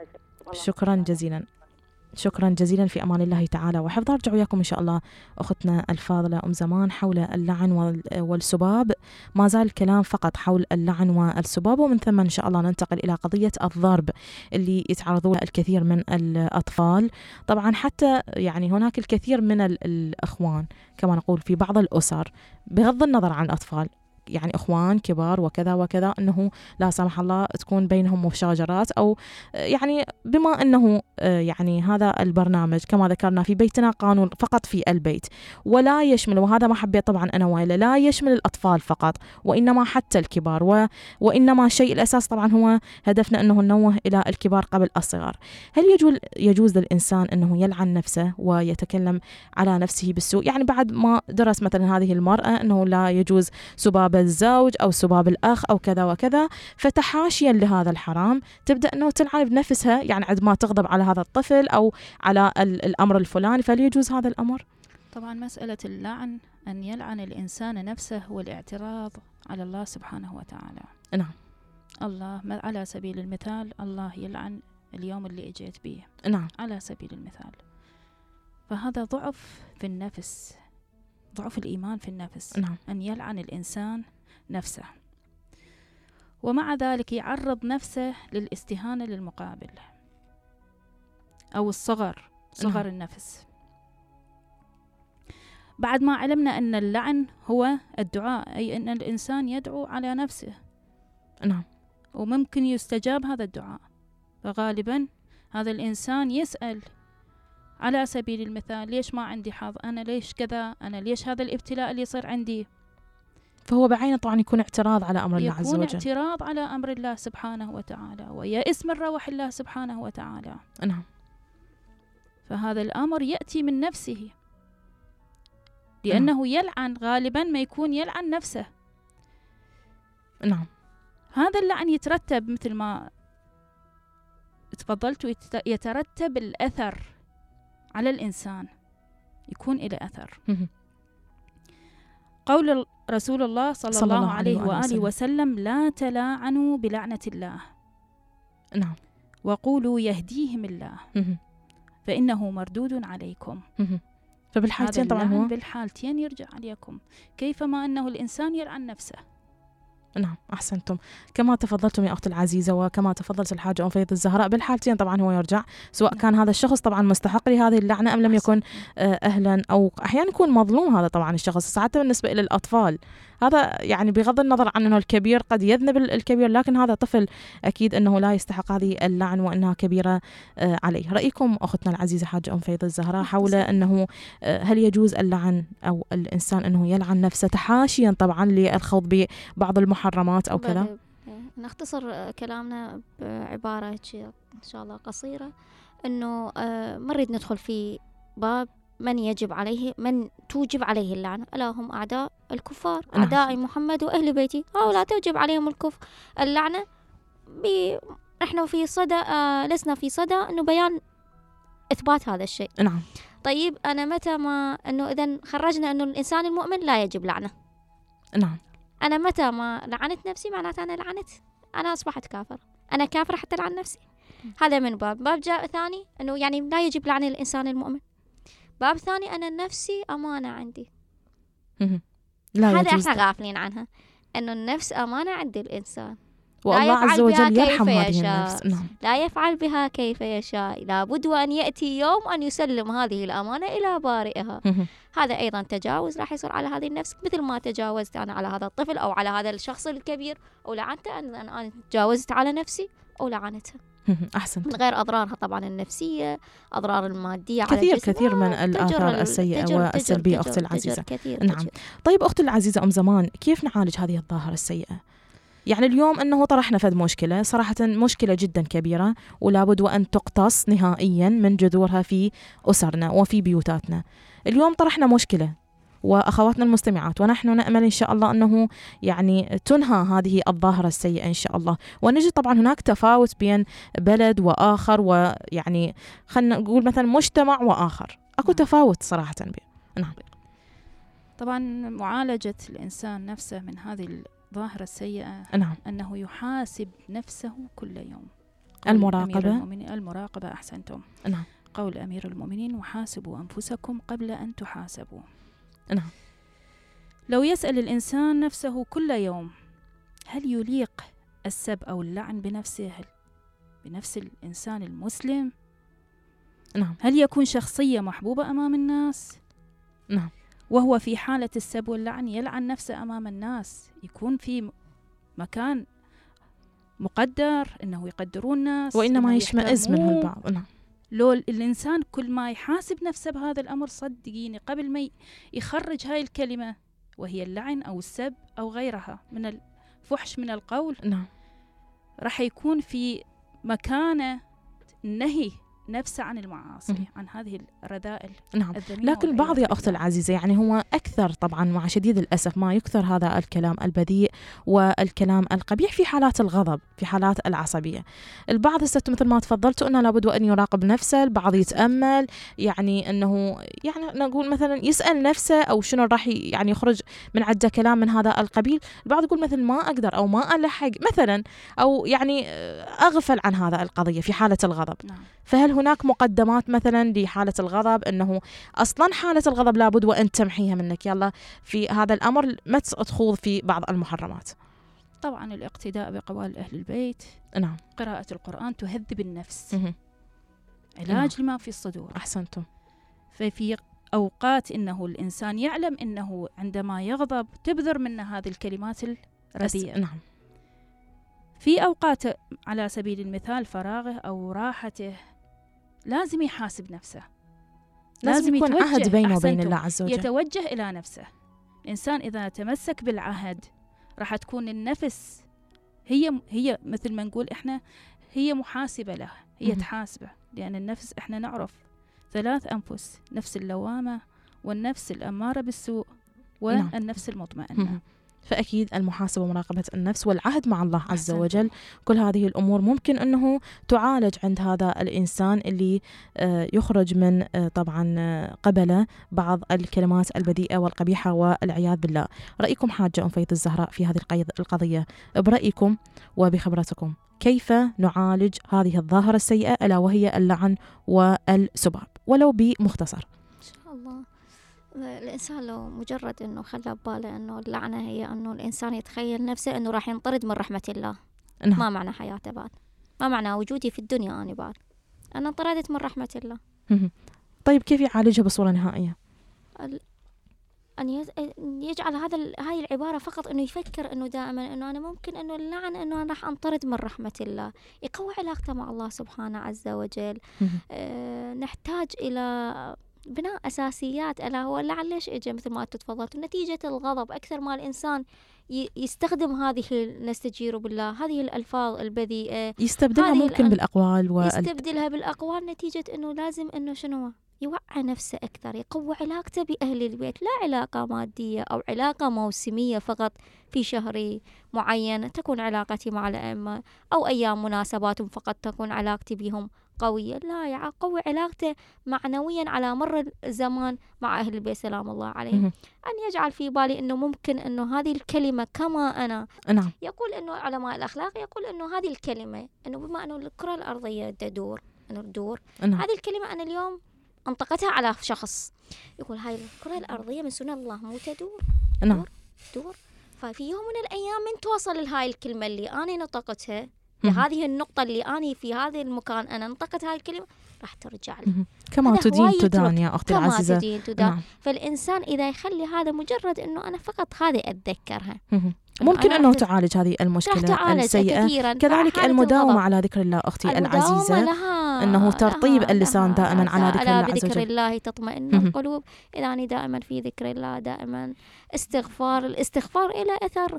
شكرا جزيلا. شكرا جزيلا، في أمان الله تعالى وحفظ. أرجع وياكم إن شاء الله أختنا الفاضلة أم زمان حول اللعن والسباب. ما زال الكلام فقط حول اللعن والسباب، ومن ثم إن شاء الله ننتقل إلى قضية الضرب اللي يتعرضون الكثير من الأطفال. طبعا حتى يعني هناك الكثير من الأخوان كما نقول في بعض الأسر، بغض النظر عن الأطفال، يعني إخوان كبار وكذا وكذا، أنه لا سمح الله تكون بينهم مشاجرات، أو يعني بما أنه يعني هذا البرنامج كما ذكرنا في بيتنا قانون فقط في البيت، ولا يشمل، وهذا ما حبيت طبعا أنا وائلة، لا يشمل الأطفال فقط وإنما حتى الكبار، وإنما شيء الأساس طبعا هو هدفنا أنه ننوه إلى الكبار قبل الصغار. هل يجوز للإنسان أنه يلعن نفسه ويتكلم على نفسه بالسوء؟ يعني بعد ما درس مثلا هذه المرأة أنه لا يجوز سباب الزوج أو سباب الأخ أو كذا وكذا، فتحاشيا لهذا الحرام تبدأ أنه تلعن بنفسها، يعني عندما تغضب على هذا الطفل أو على الأمر الفلاني، فهل يجوز هذا الأمر؟ طبعا مسألة اللعن أن يلعن الإنسان نفسه والاعتراض على الله سبحانه وتعالى. نعم. الله على سبيل المثال الله يلعن اليوم اللي اجيت به. نعم. على سبيل المثال، فهذا ضعف في النفس، ضعف الإيمان في النفس. نعم. أن يلعن الإنسان نفسه، ومع ذلك يعرض نفسه للاستهانة للمقابل أو الصغر، صغر النفس. بعد ما علمنا أن اللعن هو الدعاء، أي أن الإنسان يدعو على نفسه. نعم. وممكن يستجاب هذا الدعاء، فغالبا هذا الإنسان يسأل على سبيل المثال ليش ما عندي حظ، أنا ليش كذا، أنا ليش هذا الابتلاء اللي يصير عندي. فهو بعينه طبعا يكون اعتراض على أمر الله عز وجل، يكون اعتراض على أمر الله سبحانه وتعالى، ويأس من روح الله سبحانه وتعالى. نعم. فهذا الأمر يأتي من نفسه، لأنه يلعن، غالبا ما يكون يلعن نفسه. نعم. هذا اللعن يترتب مثل ما تفضلت، يترتب الأثر على الإنسان، يكون إلى أثر. قول رسول الله صلى الله عليه وآله وسلم: لا تلاعنوا بلعنة الله. نعم. وقولوا يهديهم الله فإنه مردود عليكم. فبالحالتين طبعا هو بالحالتين يرجع عليكم، كيفما أنه الإنسان يلعن نفسه. نعم، أحسنتم. كما تفضلتم يا أختي العزيزة وكما تفضلت الحاجة أم فيض الزهراء، بالحالتين طبعا هو يرجع، سواء كان هذا الشخص طبعا مستحق لهذه اللعنة أم لم يكن أهلا، أو أحيانا يكون مظلوم هذا طبعا الشخص. حتى بالنسبة إلى الأطفال، هذا يعني بغض النظر عن أنه الكبير قد يذنب الكبير، لكن هذا طفل أكيد أنه لا يستحق هذه اللعن وأنها كبيرة عليه. رأيكم أختنا العزيزة حاجة أم فيض الزهراء حول أنه هل يجوز اللعن أو الإنسان أنه يلعن نفسه تحاشيا طبعا للخوض ببعض المحرمات أو كذا؟ نختصر كلامنا بعبارة إن شاء الله قصيرة، أنه ما نريد ندخل في باب من يجب عليه، من توجب عليه اللعنة، ألا هم أعداء الكفار، أعداء محمد وأهل بيتي، هؤلاء توجب عليهم اللعنة. نحن في صدى لسنا في صدى أنه بيان إثبات هذا الشيء. نعم. طيب أنا متى ما أنه إذن خرجنا أنه الإنسان المؤمن لا يجب لعنة. نعم. أنا متى ما لعنت نفسي معناته أنا لعنت، أنا أصبحت كافر، أنا كافرة حتى لعن نفسي. هذا من باب جاء ثاني أنه يعني لا يجب لعن الإنسان المؤمن. باب ثاني أنا نفسي أمانة عندي، هذا إحنا غافلين عنها، أنه النفس أمانة عند الإنسان، والله عز وجل يرحم هذه النفس. نعم. لا يفعل بها كيف يشاء، لابد وأن يأتي يوم أن يسلم هذه الأمانة إلى بارئها. هذا أيضا تجاوز راح يصير على هذه النفس، مثل ما تجاوزت أنا على هذا الطفل أو على هذا الشخص الكبير أو لعنته، أنا تجاوزت على نفسي أو لعنتها. أحسنت. من غير أضرارها طبعا النفسية، أضرار المادية كثير على الجسم، كثير من الآثار السيئة والسلبية أختي العزيزة. نعم. طيب أختي العزيزة أم زمان، كيف نعالج هذه الظاهرة السيئة؟ يعني اليوم أنه طرحنا فد مشكلة، صراحة مشكلة جدا كبيرة ولابد وأن تقتص نهائيا من جذورها في أسرنا وفي بيوتاتنا. اليوم طرحنا مشكلة وأخواتنا المستمعات، ونحن نأمل إن شاء الله أنه يعني تنهى هذه الظاهرة السيئة إن شاء الله. ونجد طبعا هناك تفاوت بين بلد وآخر، ويعني خلنا نقول مثلا مجتمع وآخر، أكو تفاوت صراحة نعم. طبعا معالجة الإنسان نفسه من هذه الظاهرة السيئة، نعم، أنه يحاسب نفسه كل يوم. المراقبة أحسنتم. نعم. قول أمير المؤمنين: وحاسبوا أنفسكم قبل أن تحاسبوا. نعم. لو يسأل الإنسان نفسه كل يوم: هل يليق السب أو اللعن بنفس الإنسان المسلم؟ نعم. هل يكون شخصية محبوبة أمام الناس؟ نعم. وهو في حالة السب واللعن يلعن نفسه أمام الناس، يكون في مكان مقدر إنه يقدرون الناس، وإنما يشمئز منه البعض. نعم. لو الإنسان كل ما يحاسب نفسه بهذا الأمر، صدقيني قبل ما يخرج هاي الكلمة وهي اللعن أو السب أو غيرها من الفحش من القول، نعم، راح يكون في مكانة نهي نفسه عن المعاصي، عن هذه الرذائل. نعم. لكن البعض يا أختي العزيزة يعني هو أكثر طبعا مع شديد الأسف ما يكثر هذا الكلام البذيء والكلام القبيح في حالات الغضب، في حالات العصبية. البعض مثل ما تفضلت أنه لابد وأن يراقب نفسه، البعض يتأمل، يعني أنه يعني نقول مثلا يسأل نفسه أو شنو راح يعني يخرج من عده كلام من هذا القبيل. البعض يقول مثل ما أقدر أو ما ألحق مثلا، أو يعني أغفل عن هذا القضية في حالة الغضب. نعم. فهل هناك مقدمات مثلا لحالة الغضب، أنه أصلا حالة الغضب لابد وأن تمحيها منك، يلا في هذا الأمر ما تخوض في بعض المحرمات؟ طبعا الاقتداء بقوال أهل البيت. نعم. قراءة القرآن تهذب النفس. علاج لما في الصدور. أحسنتم. ففي أوقات إنه الإنسان يعلم إنه عندما يغضب تبذر منه هذه الكلمات الرديئة. نعم. في أوقات على سبيل المثال فراغه أو راحته لازم يحاسب نفسه، لازم يكون عهد بينه وبين الله عز وجل، يتوجه إلى نفسه. الإنسان إذا تمسك بالعهد راح تكون النفس هي مثل ما نقول إحنا هي محاسبة له، هي تحاسبه، لأن النفس إحنا نعرف 3 أنفس: نفس اللوامة، والنفس الأمارة بالسوء، والنفس المطمئنة. فأكيد المحاسبة ومراقبة النفس والعهد مع الله عز وجل، كل هذه الأمور ممكن أنه تعالج عند هذا الإنسان اللي يخرج من طبعا قبله بعض الكلمات البذيئة والقبيحة والعياذ بالله. رأيكم حاجة أم فيض الزهراء في هذه القضية؟ برأيكم وبخبرتكم كيف نعالج هذه الظاهرة السيئة ألا وهي اللعن والسباب، ولو بمختصر؟ إن شاء الله الإنسان لو مجرد أنه خلى بباله أنه اللعنة هي أنه الإنسان يتخيل نفسه أنه راح ينطرد من رحمة الله. نعم. ما معنى حياته بعد؟ ما معنى وجودي في الدنيا أنا بعد؟ أنا انطردت من رحمة الله. طيب كيف يعالجها بصورة نهائية؟ أن يجعل هاي العبارة فقط أنه يفكر أنه دائما أنه أنا ممكن أنه اللعن أنه أنا راح أنطرد من رحمة الله، يقوي علاقته مع الله سبحانه عز وجل. نحتاج إلى بناء أساسيات، ألا هو اللعن ليش إجا مثل ما تفضلت؟ نتيجة الغضب. أكثر ما الإنسان يستخدم هذه نستجير بالله، هذه الألفاظ البذيئة، يستبدلها ممكن بالأقوال يستبدلها بالأقوال، نتيجة أنه لازم أنه شنو يوعي نفسه أكثر، يقوي علاقته بأهل البيت، لا علاقة مادية أو علاقة موسمية فقط في شهر معين تكون علاقتي مع الأئمة، أو أيام مناسبات فقط تكون علاقتي بهم قوية، لا يقوي علاقته معنويا على مر الزمان مع أهل البيت سلام الله عليهم. أن يجعل في بالي أنه ممكن أنه هذه الكلمة كما أنا. نعم. يقول أنه علماء الأخلاق يقول أنه هذه الكلمة أنه بما أنه الكرة الأرضية تدور، أنه تدور، هذه الكلمة أنا اليوم أنطقتها على شخص، يقول هاي الكرة الأرضية من سنة الله مو تدور. نعم. تدور. ففي يوم من الأيام من توصل لهاي الكلمة اللي أنا نطقتها لهذه النقطة اللي أنا في هذا المكان أنا نطقت هاي الكلمة راح ترجع لي. كما تدين تدان يا أختي العزيزة. كما تدين تدان. نعم. فالإنسان إذا يخلي هذا مجرد أنه أنا فقط هذه أتذكرها، ممكن أنه تعالج هذه المشكلة السيئة. كذلك المداومة على ذكر الله أختي العزيزة، أنه ترطيب اللسان دائما على ذكر الله عز وجل. بذكر الله تطمئن القلوب. إذا أنا دائما في ذكر الله، دائما الاستغفار إلى أثر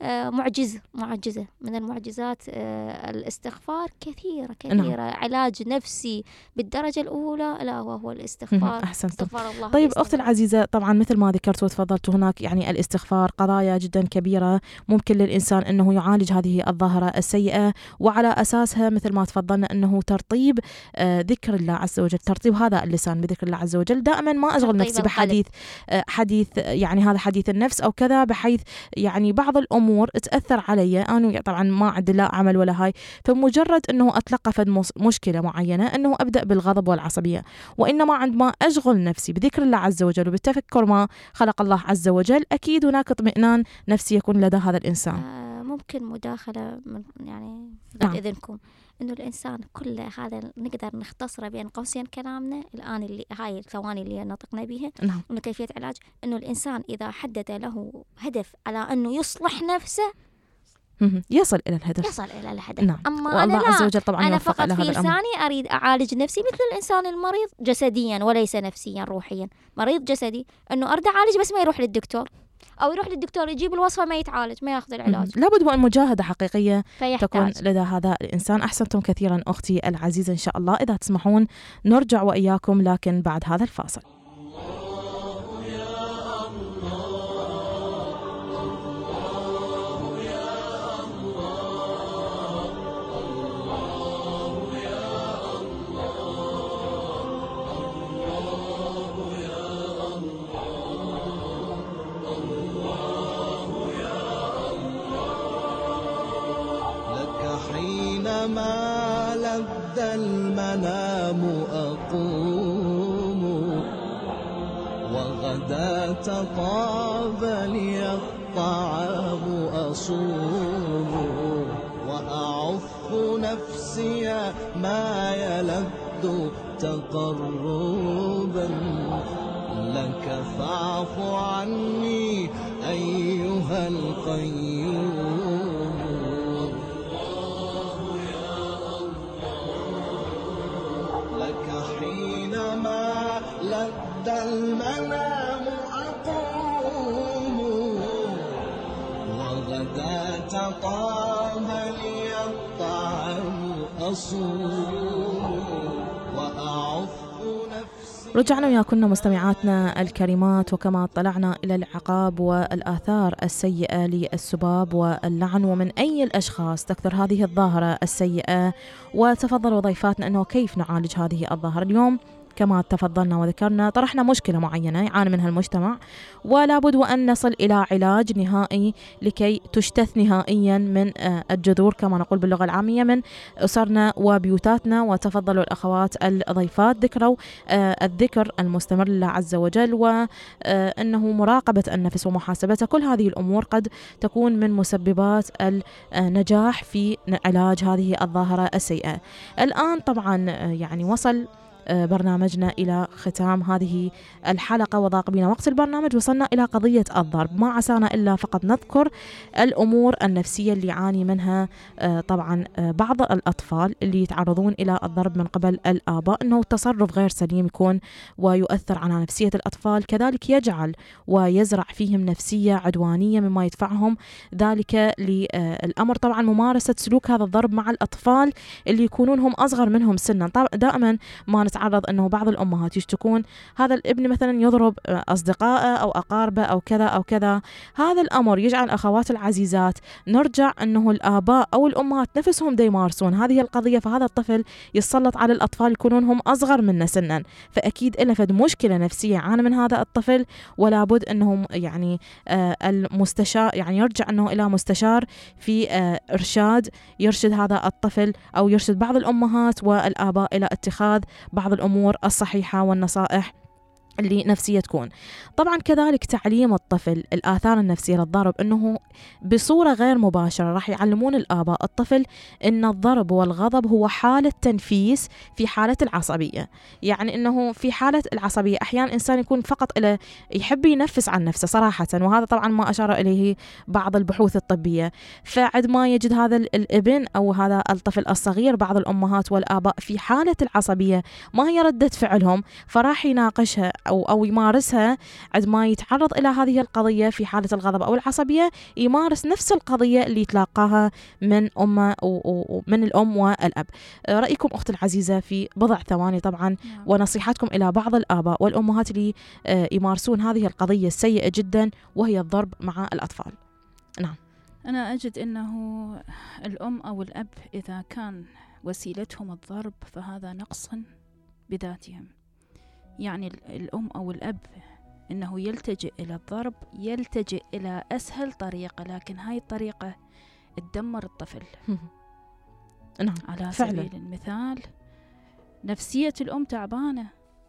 معجزة من المعجزات. الاستغفار كثيرة. نعم. علاج نفسي بالدرجة الأولى لا وهو الاستغفار. أحسنتم. طيب أختي العزيزة، طبعا مثل ما ذكرت وتفضلت هناك يعني الاستغفار قضايا جدا كبيرة ممكن للإنسان أنه يعالج هذه الظاهرة السيئة، وعلى أساسها مثل ما تفضلنا أنه ترطيب ذكر الله عز وجل، ترطيب هذا اللسان بذكر الله عز وجل. دائما ما أشغل نفسي بحديث يعني هذا حديث النفس أو كذا، بحيث يعني بعض الأمور تأثر علي. أنا طبعا ما عندي لا عمل ولا هاي، فمجرد أنه أتلقى فد مشكلة معينة أنه أبدأ بالغضب والعصبية، وإنما عندما أشغل نفسي بذكر الله عز وجل وبالتفكر ما خلق الله عز وجل، أكيد هناك اطمئنان نفسي يكون لدى هذا الإنسان. ممكن مداخلة يعني بعد إذنكم، إنه الإنسان كل هذا نقدر نختصره بين قوسين كلامنا الآن اللي هاي الثواني اللي نطقنا بها، إنه كيفية علاج، إنه الإنسان إذا حدد له هدف على إنه يصلح نفسه يصل إلى الهدف، يصل إلى الهدف. نعم. أما الله أنا عز وجل طبعا أنا يوفق فقط إلى في هذا الأمر. لساني أريد أعالج نفسي مثل الإنسان المريض جسديا وليس نفسيا روحيا. مريض جسدي إنه أريد أعالج بس ما يروح للدكتور، أو يروح للدكتور يجيب الوصفة ما يتعالج، ما يأخذ العلاج. لابد وأن مجاهدة حقيقية فيحتاج. تكون لدى هذا الإنسان. أحسنتم كثيرا أختي العزيزة. إن شاء الله إذا تسمحون نرجع وإياكم، لكن بعد هذا الفاصل. حينما لذ المنام أقوم، وغدا طاب لي الطعام أصوم، وأعف نفسي ما يلذ تقربا لك، فاعف عني أيها القيوم. حينما لذ المنام أقوم، وغدا طاب لي الطعام أصوم، وأعف نفسي. رجعنا وياكم مستمعاتنا الكريمات، وكما اطلعنا إلى العقاب والآثار السيئة للسباب واللعن ومن أي الأشخاص تكثر هذه الظاهرة السيئة، وتفضلوا ضيفاتنا أنه كيف نعالج هذه الظاهرة. اليوم كما تفضلنا وذكرنا طرحنا مشكلة معينة يعاني منها المجتمع، ولا بد وأن نصل إلى علاج نهائي لكي تجتث نهائيا من الجذور كما نقول باللغة العامية من أسرنا وبيوتاتنا. وتفضلوا الأخوات الضيفات ذكروا الذكر المستمر لله عز وجل، وأنه مراقبة النفس ومحاسبته. كل هذه الأمور قد تكون من مسببات النجاح في علاج هذه الظاهرة السيئة. الآن طبعا يعني وصل برنامجنا إلى ختام هذه الحلقة وضاق بنا وقت البرنامج. وصلنا إلى قضية الضرب، ما عسانا إلا فقط نذكر الأمور النفسية اللي يعاني منها طبعا بعض الأطفال اللي يتعرضون إلى الضرب من قبل الآباء، أنه تصرف غير سليم يكون ويؤثر على نفسية الأطفال، كذلك يجعل ويزرع فيهم نفسية عدوانية مما يدفعهم ذلك للأمر طبعا ممارسة سلوك هذا الضرب مع الأطفال اللي يكونون هم أصغر منهم سنا. دائما ما نتعرض أنه بعض الأمهات يشتكون هذا الابن مثلا يضرب أصدقائه أو أقاربه أو كذا أو كذا. هذا الأمر يجعل أخوات العزيزات نرجع أنه الآباء أو الأمهات نفسهم دا يمارسون هذه القضية، فهذا الطفل يتسلط على الأطفال يكونون هم أصغر منا سنا، فأكيد إلا فد مشكلة نفسية يعاني من هذا الطفل، ولا بد أنهم يعني المستشار يعني يرجع أنه إلى مستشار في إرشاد يرشد هذا الطفل أو يرشد بعض الأمهات والآباء إلى اتخاذ بعض الأمور الصحيحة والنصائح اللي نفسية تكون. طبعا كذلك تعليم الطفل الآثار النفسية للضرب، أنه بصورة غير مباشرة راح يعلمون الآباء الطفل أن الضرب والغضب هو حالة تنفيس في حالة العصبية. يعني أنه في حالة العصبية أحيانا إنسان يكون فقط يحب ينفس عن نفسه صراحة، وهذا طبعا ما أشار إليه بعض البحوث الطبية. فعد ما يجد هذا الابن أو هذا الطفل الصغير بعض الأمهات والآباء في حالة العصبية ما هي ردة فعلهم، فراح يناقشها أو يمارسها. عند ما يتعرض إلى هذه القضية في حالة الغضب أو العصبية يمارس نفس القضية اللي يتلاقاها من أمه ومن الأم والأب. رأيكم أخت العزيزة في بضع ثواني طبعا، ونصيحتكم إلى بعض الآباء والأمهات اللي يمارسون هذه القضية السيئة جدا وهي الضرب مع الأطفال. نعم. أنا أجد أنه الأم أو الأب إذا كان وسيلتهم الضرب فهذا نقص بذاتهم. يعني الأم أو الأب أنه يلتجئ إلى الضرب، يلتجئ إلى أسهل طريقة، لكن هاي الطريقة تدمر الطفل. نعم على فعلا. سبيل المثال نفسية الأم تعبانة،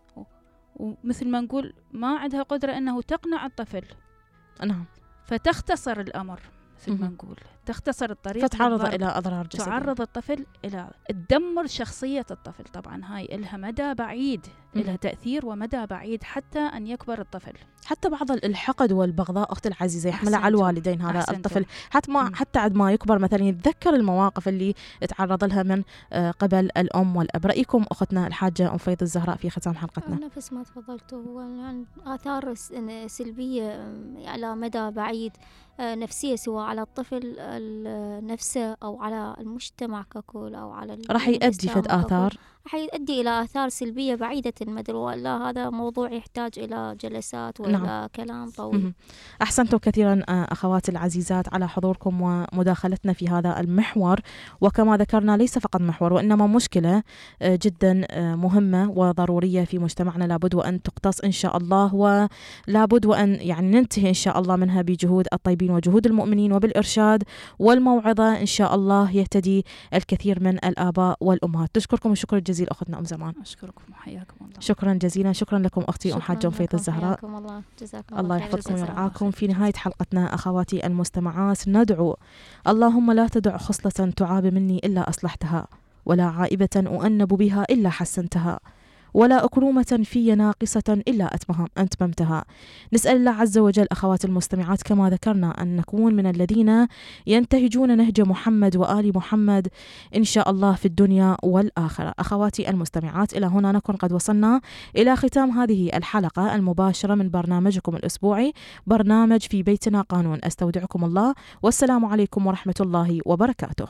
ومثل ما نقول ما عندها قدرة أنه تقنع الطفل. نعم. فتختصر الأمر، مثل ما نقول تختصر الطريق، فتعرض إلى أضرار جسدية، تعرض الطفل إلى تدمر شخصية الطفل. طبعا هاي إلها مدى بعيد، إلها تأثير ومدى بعيد حتى أن يكبر الطفل. حتى بعض الحقد والبغضاء أختي العزيزة يحملها على الوالدين هذا الطفل، حتى عد ما يكبر مثلا يتذكر المواقف اللي تعرض لها من قبل الأم والأب. رأيكم أختنا الحاجة أم فيض الزهراء في ختام حلقتنا؟ نفس ما تفضلتوا، هو يعني آثار سلبية على مدى بعيد نفسية، سواء على الطفل نفسه أو على المجتمع ككل أو على راح يؤدي فد آثار، راح يؤدي إلى آثار سلبية بعيدة المدى. ولا هذا موضوع يحتاج إلى جلسات وإلى نعم. كلام طويل. أحسنتم كثيرا أخواتي العزيزات على حضوركم ومداخلتنا في هذا المحور. وكما ذكرنا ليس فقط محور وإنما مشكلة جدا مهمة وضرورية في مجتمعنا، لابد وأن تقتص إن شاء الله، ولابد وأن يعني ننتهي إن شاء الله منها بجهود الطيبين وجهود المؤمنين وبالإرشاد والموعظة. إن شاء الله يهتدي الكثير من الآباء والأمهات. تشكركم الشكر الجزيل أختنا أم زمان. أشكركم وحياكم الله. شكرا جزيلا. شكرا لكم أختي أم حاجة فيض الزهراء. الله يحفظكم ويرعاكم. في نهاية حلقتنا أخواتي المستمعات ندعو: اللهم لا تدع خصلة تعاب مني إلا أصلحتها، ولا عائبة أؤنب بها إلا حسنتها، ولا أكرومة في ناقصة إلا أتممتها. نسأل الله عز وجل أخوات المستمعات كما ذكرنا أن نكون من الذين ينتهجون نهج محمد وآل محمد إن شاء الله في الدنيا والآخرة. أخواتي المستمعات، إلى هنا نكون قد وصلنا إلى ختام هذه الحلقة المباشرة من برنامجكم الأسبوعي برنامج في بيتنا قانون. أستودعكم الله والسلام عليكم ورحمة الله وبركاته.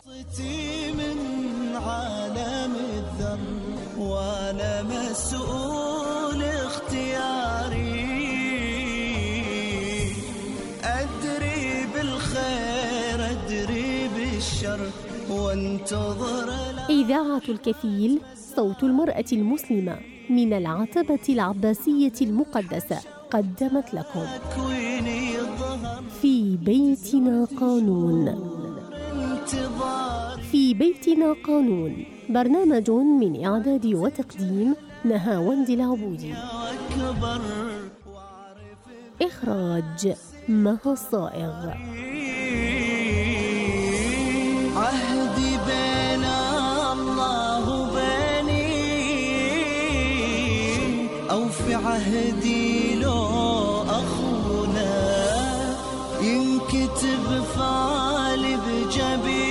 وأنا مسؤول اختياري، أدري بالخير أدري بالشر وانتظر. إذاعة الكفيل، صوت المرأة المسلمة من العتبة العباسية المقدسة، قدمت لكم في بيتنا قانون. في بيتنا قانون، برنامج من إعداد وتقديم نهاوند العبودي، إخراج مها صائغ. عهدي بين الله وبيني، أو في عهدي لو أخونا ينكتب فالي بجبين.